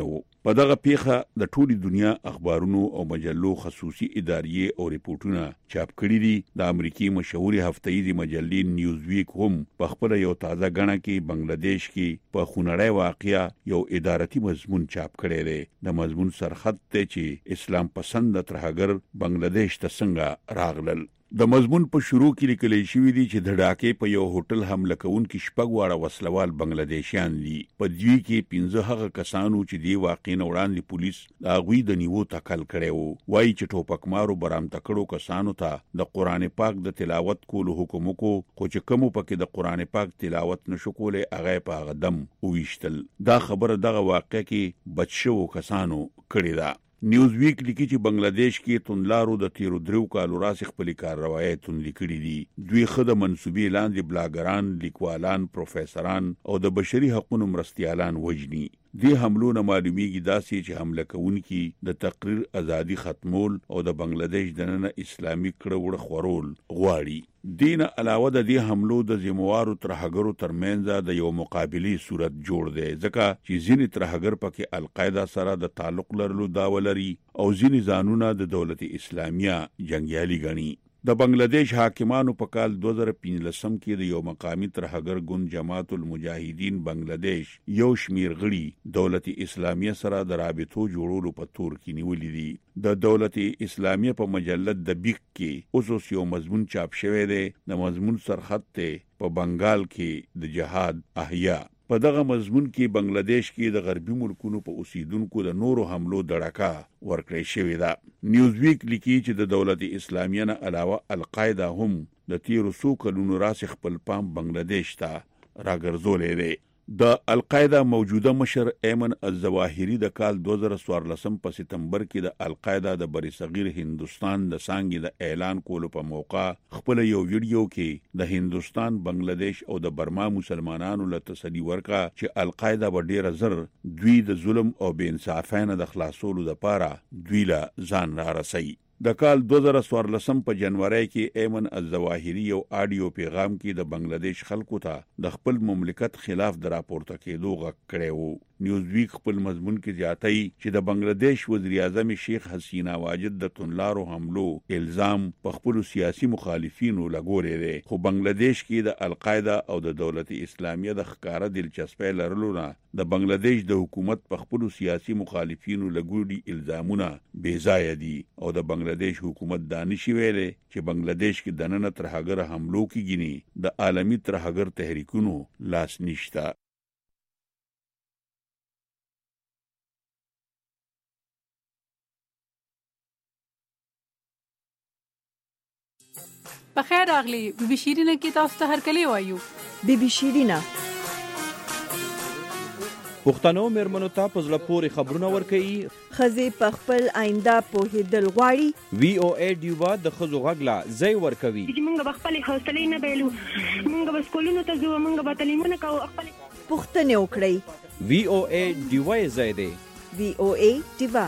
په دغه پیښه د ټولي دنیا اخبارونو او مجلو خصوصي ادارې او ریپورتونه چاپ کړي دي. د امریکای مشهوري هفتهیزي مجلې نیوز ویک هم په خپل یو تازه غڼه کې بنگلاديش کې په خونړی واقعیا یو ادارتي مضمون چاپ کړی دی. د مضمون سرخط ته چې اسلام پسند ترهګر بنگلاديش ته څنګه راغلل. د مضمون په شروع کې لیکل شوی دی چې د ډاکې په یو هوټل حمله کوونکي شپږ واړه وسلوال بنگلاديشیان دي. په دوی کې پنځه هغه کسانو چې دی واقع نه وړاندې پولیس د هغوی د نیو تکل کړي وو. وایي چې ټوپکمارو برامته کړو کسانو ته د قران پاک د تلاوت کولو حکم وکړو، خو چې کوم پکې د قران پاک تلاوت نشو کولای هغه په غدم وویشتل. دا خبره دغه واقع کې بچو کسانو کړی دا. نیوز ویک لیکي چې بنگلاديش کې توندلارو د تیرو درو کالو راس خپل کارروایي توندلې کړې دي. دوی خده منسوبې لاندې بلاګران، لیکوالان، پروفیسوران او د بشري حقوقو مرستيالان وجني. دې حملو نه معلومیږي داسې چې حمله کوونکي د تقریر ازادي ختمول او د بنگلاديش دننه اسلامي کړه خورول غواړي. دین علاوه د دې حملو د ذمہوارو ترهګرو ترمنځ د یو مقابلي صورت جوړ دی، ځکه چې ځینې ترهګر پکې القاعده سره د تعلق لرلو داوا لري او ځینې ځانونه د دولت اسلامیه جنگیالي ګڼي. د بنگلاديش حاکمانو په کال دوه زره پنځلسم کې د یو مقامی ترهګر ګوند جماعت المجاهدین بنگلاديش یو شمیر غړي دولت اسلامیه سره د رابطو جوړولو په تور کې نیولې دي. د دولت اسلامیه په مجلد د بیک کې اوس یو مضمون چاپ شوی دی. د مضمون سرخط ته په بنگال کې د جهاد احیا. په دغه مضمون کې بنگلاديش کې د غربي ملکونو په اوسیدونکو د نورو حملو دړکا ورکړی شوی ده. نیوز ویک لیکي چې د دولت اسلامیه نه علاوه القاعده هم د تیرو څو کلونو راس خپل پام بنگلاديش ته راګرځولې دی. د القاعده موجوده مشر ایمن الظواهری د کال دوه زره څوارلسم په سپتمبر کې د القاعده د بری صغیر هندستان د څنګه د اعلان کولو په موقع خپل یو ویډیو کې د هندستان، بنگلاديش او د برما مسلمانانو له تسلی ورکا چې القاعده به ډیر زر دوی د ظلم او بے انصافانه د خلاصولو لپاره دوی له ځان را رسي. د کال دوه زره څوارلسم په جنوري کې ایمن الظواهری یو آډیو پیغام کې د بنگلاديش خلکو ته د خپل مملکت خلاف د راپورته کېدو غږ کړی وو. نیوز ویک خپل مضمون کې زیاتای چې د بنگلاديش وزیر اعظم شیخ حسینا واجد د تونلارو حملو الزام په خپل سیاسي مخالفینو لګوري دي، خو بنگلاديش کې د القاعده او د دولت اسلامیه د ښکارا دلچسپۍ لرلو نه د بنگلاديش د حکومت په خپل سیاسي مخالفینو لګوري الزامونه بې ځای دي او د بنگلاديش حکومت دانشي ویلي چې بنگلاديش کې دننه ترهګر حملو کې ګینی د عالمی ترهګر تحریکونو لاس نشتا. بخیر راغلی بی بی شیرینه کې تاسو ته هرکلی وایو. بی بی شیرینه پښتنو میرمنو ته په زړه پورې خبرونه ورکوي. ښځې په خپل آینده پوهېدل غواړي. وی او ای ډیوا د ښځو غږ لا ځای ورکوي. موږ به خپلې حوصلې نه بایلو، موږ به سکولونو ته ځو، موږ به تعلیمونه کوو، خپلې پوښتنې وکړئ. وی او ای ډیوا یې ځای دی. وی او ای ډیوا.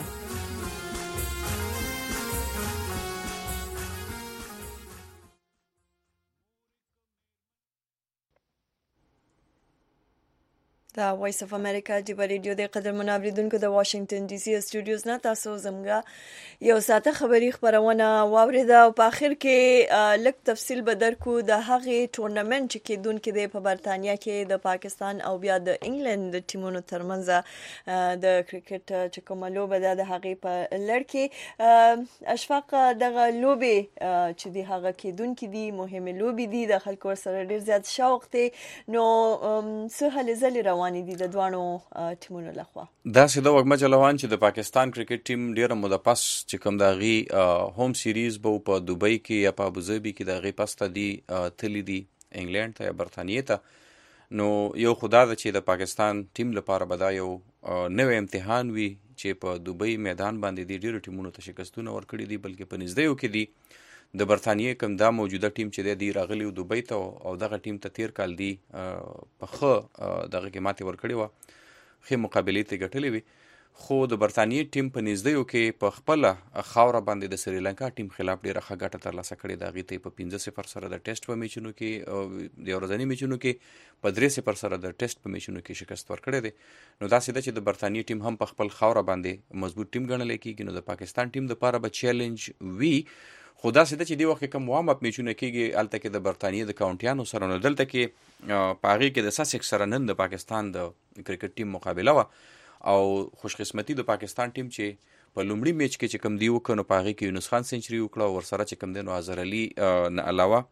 دا وایس اف امریکا دی ریډیو د قدر منابریدونکو د واشنگټن ډي سي سټوډیوز نه تاسو زموږه یو ساعته خبری خبرونه واوریده او په اخر کې لږ تفصیل به درکو د هغه ټورنمنت چې کېدونکو د په برتانیا کې د پاکستان او بیا د انګلند د ټیمونو ترمنځ د کرکټ چې کومه لوبه ده د هغه په لړ کې اشفاق دغه لوبه چې د هغه کېدونکو دي مهمه لوبه دي د خلکو سره ډیر زیات شوق دي نو څه هلي ځلې روان دي د دوانو ټیمونو لخوا. دا سیده وګمه چلوان چې د پاکستان کرکټ ټیم ډیره موده پس چې کوم د غي هوم سیریز به په دوبۍ کې یا په ابوظبي کې د غي پس ته دی تللی دي انګلند ته یا برتانیې ته. نو یو خدا د چې د پاکستان ټیم لپاره به دا یو نوې امتحان وي چې په دوبۍ میدان باندې دی ډیرو ټیمونو ته شکستونه ورکړي دي، بلکې په نږدې کې دي د برتانیې کوم دا موجوده ټیم چې دی راغلی دوبۍ ته او دغه ټیم ته تیر کال دی په خه دغه کې ماته ورکړی و، خې مقابله ته ګټلې وي. خو د برتانیې ټیم په نږدېیو کې په خپله خاوره باندې د سریلانکا ټیم خلاف ډېره ښه ګټه ترلاسه کړې ده. هغې ته یې په پنځه صفر سره د ټیسټ په میچونو کې د یو ورځني میچونو کې په درې صفر سره د ټیسټ په میچونو کې شکست ورکړی دی. نو داسې ده چې د برتانیې ټیم هم په خپل خاوره باندې مضبوط ټیم ګڼلی کېږي. نو د پاکستان ټیم دپاره به چیلنج وي، خو داسې ده چې دې وخت کې کوم وارم اپ میچونه کېږي هلته کې د برتانیې د کاونټیانو سره، نو دلته کې په هغې کې د ساسیکس سره نن د پاکستان د کرکټ ټیم مقابله وه او خوشقسمتي د پاکستان ټیم چې په لومړي میچ کې چې کوم دی وکړ نو په هغې کې یونس خان سنچري وکړه او ورسره چې کوم دی نو اظهر علي نه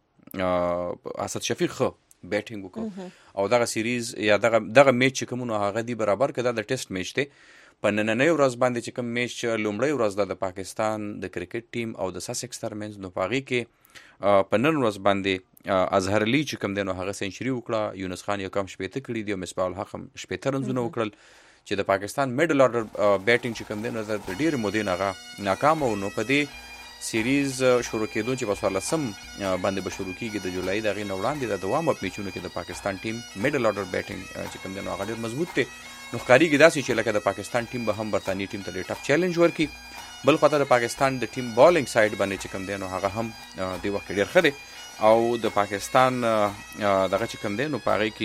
علاوه اسد شفیق ښه بیټینګ وکړ او دغه سیریز یا دغه دغه میچ چې کوم نو هغه دی برابر کړه. د ټیسټ میچ دی په نننۍ ورځ باندې چې کوم میچ لومړی ورځ ده د پاکستان د کرکټ ټیم او د ساسیکس ترمنځ، نو په هغې کې په نن ورځ باندې اظهر علي چې کوم دی نو هغه سنچري وکړه، یونس خان یو کم شپېته کړي دي او مصباح الحق هم شپېته رنزونه وکړل چې د پاکستان میډل اورډر بیټینګ چې کوم دی نو د ډېرې مودې نه هغه ناکامه و. نو په دې سیریز شروع کېدو چې په څوارلسم باندې به شروع کېږي د جولای د هغې نه وړاندې د دوام اپ میچونو کې د پاکستان ټیم میډل اورډر بیټینګ چې کوم دی نو هغه ډېر مضبوط دی. نو ښکارېږي داسې چې لکه د پاکستان ټیم به هم برتانیې ټیم ته ډېر ټف چیلنج ورکړي. بل خواته د پاکستان د ټیم بالینګ سایډ باندې چې کوم دی نو هغه هم دې وخت کې ډېر ښه دی او د پاکستان دغه چې کوم دی نو په هغې کې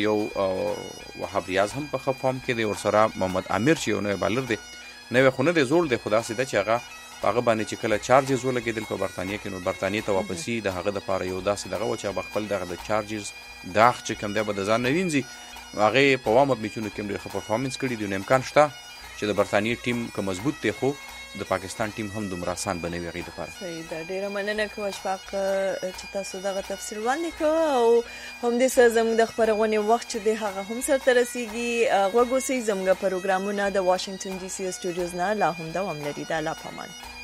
یو وهاب ریاض هم په ښه فارم کې دی، ورسره محمد عامر چې یو نوی بالر دی، نوی خو نه دی زوړ دی، خو داسې ده چې هغه په هغه باندې چې کله چارجز ولګېدل په برتانیې کې نو برتانیې ته واپسي د هغه دپاره یو داسې دغه و چې هغه خپل دغه د چارجز داغ چې کوم دی به د ځان نه وینځي. هغې په وارم اپ میچونو کې هم ډېر ښه پرفارمنس کړي دي. نو امکان شته چې د برتانیې ټیم که مضبوط دی خو د پاکستان ټیم هم دومره آسان به نه وي هغې دپاره. صحیح ده، ډېره مننه کوم اشفاق چې تاسو دغه تفصیل وړاندې کړه او همدې سره زموږ د خپرونې وخت چې دی هغه هم سرته رسیږي. غوږ اوسئ، زموږ پروګرامونه د واشنګټن ډي سي سټوډیوز نه لا هم دوام لري. د الله پامان.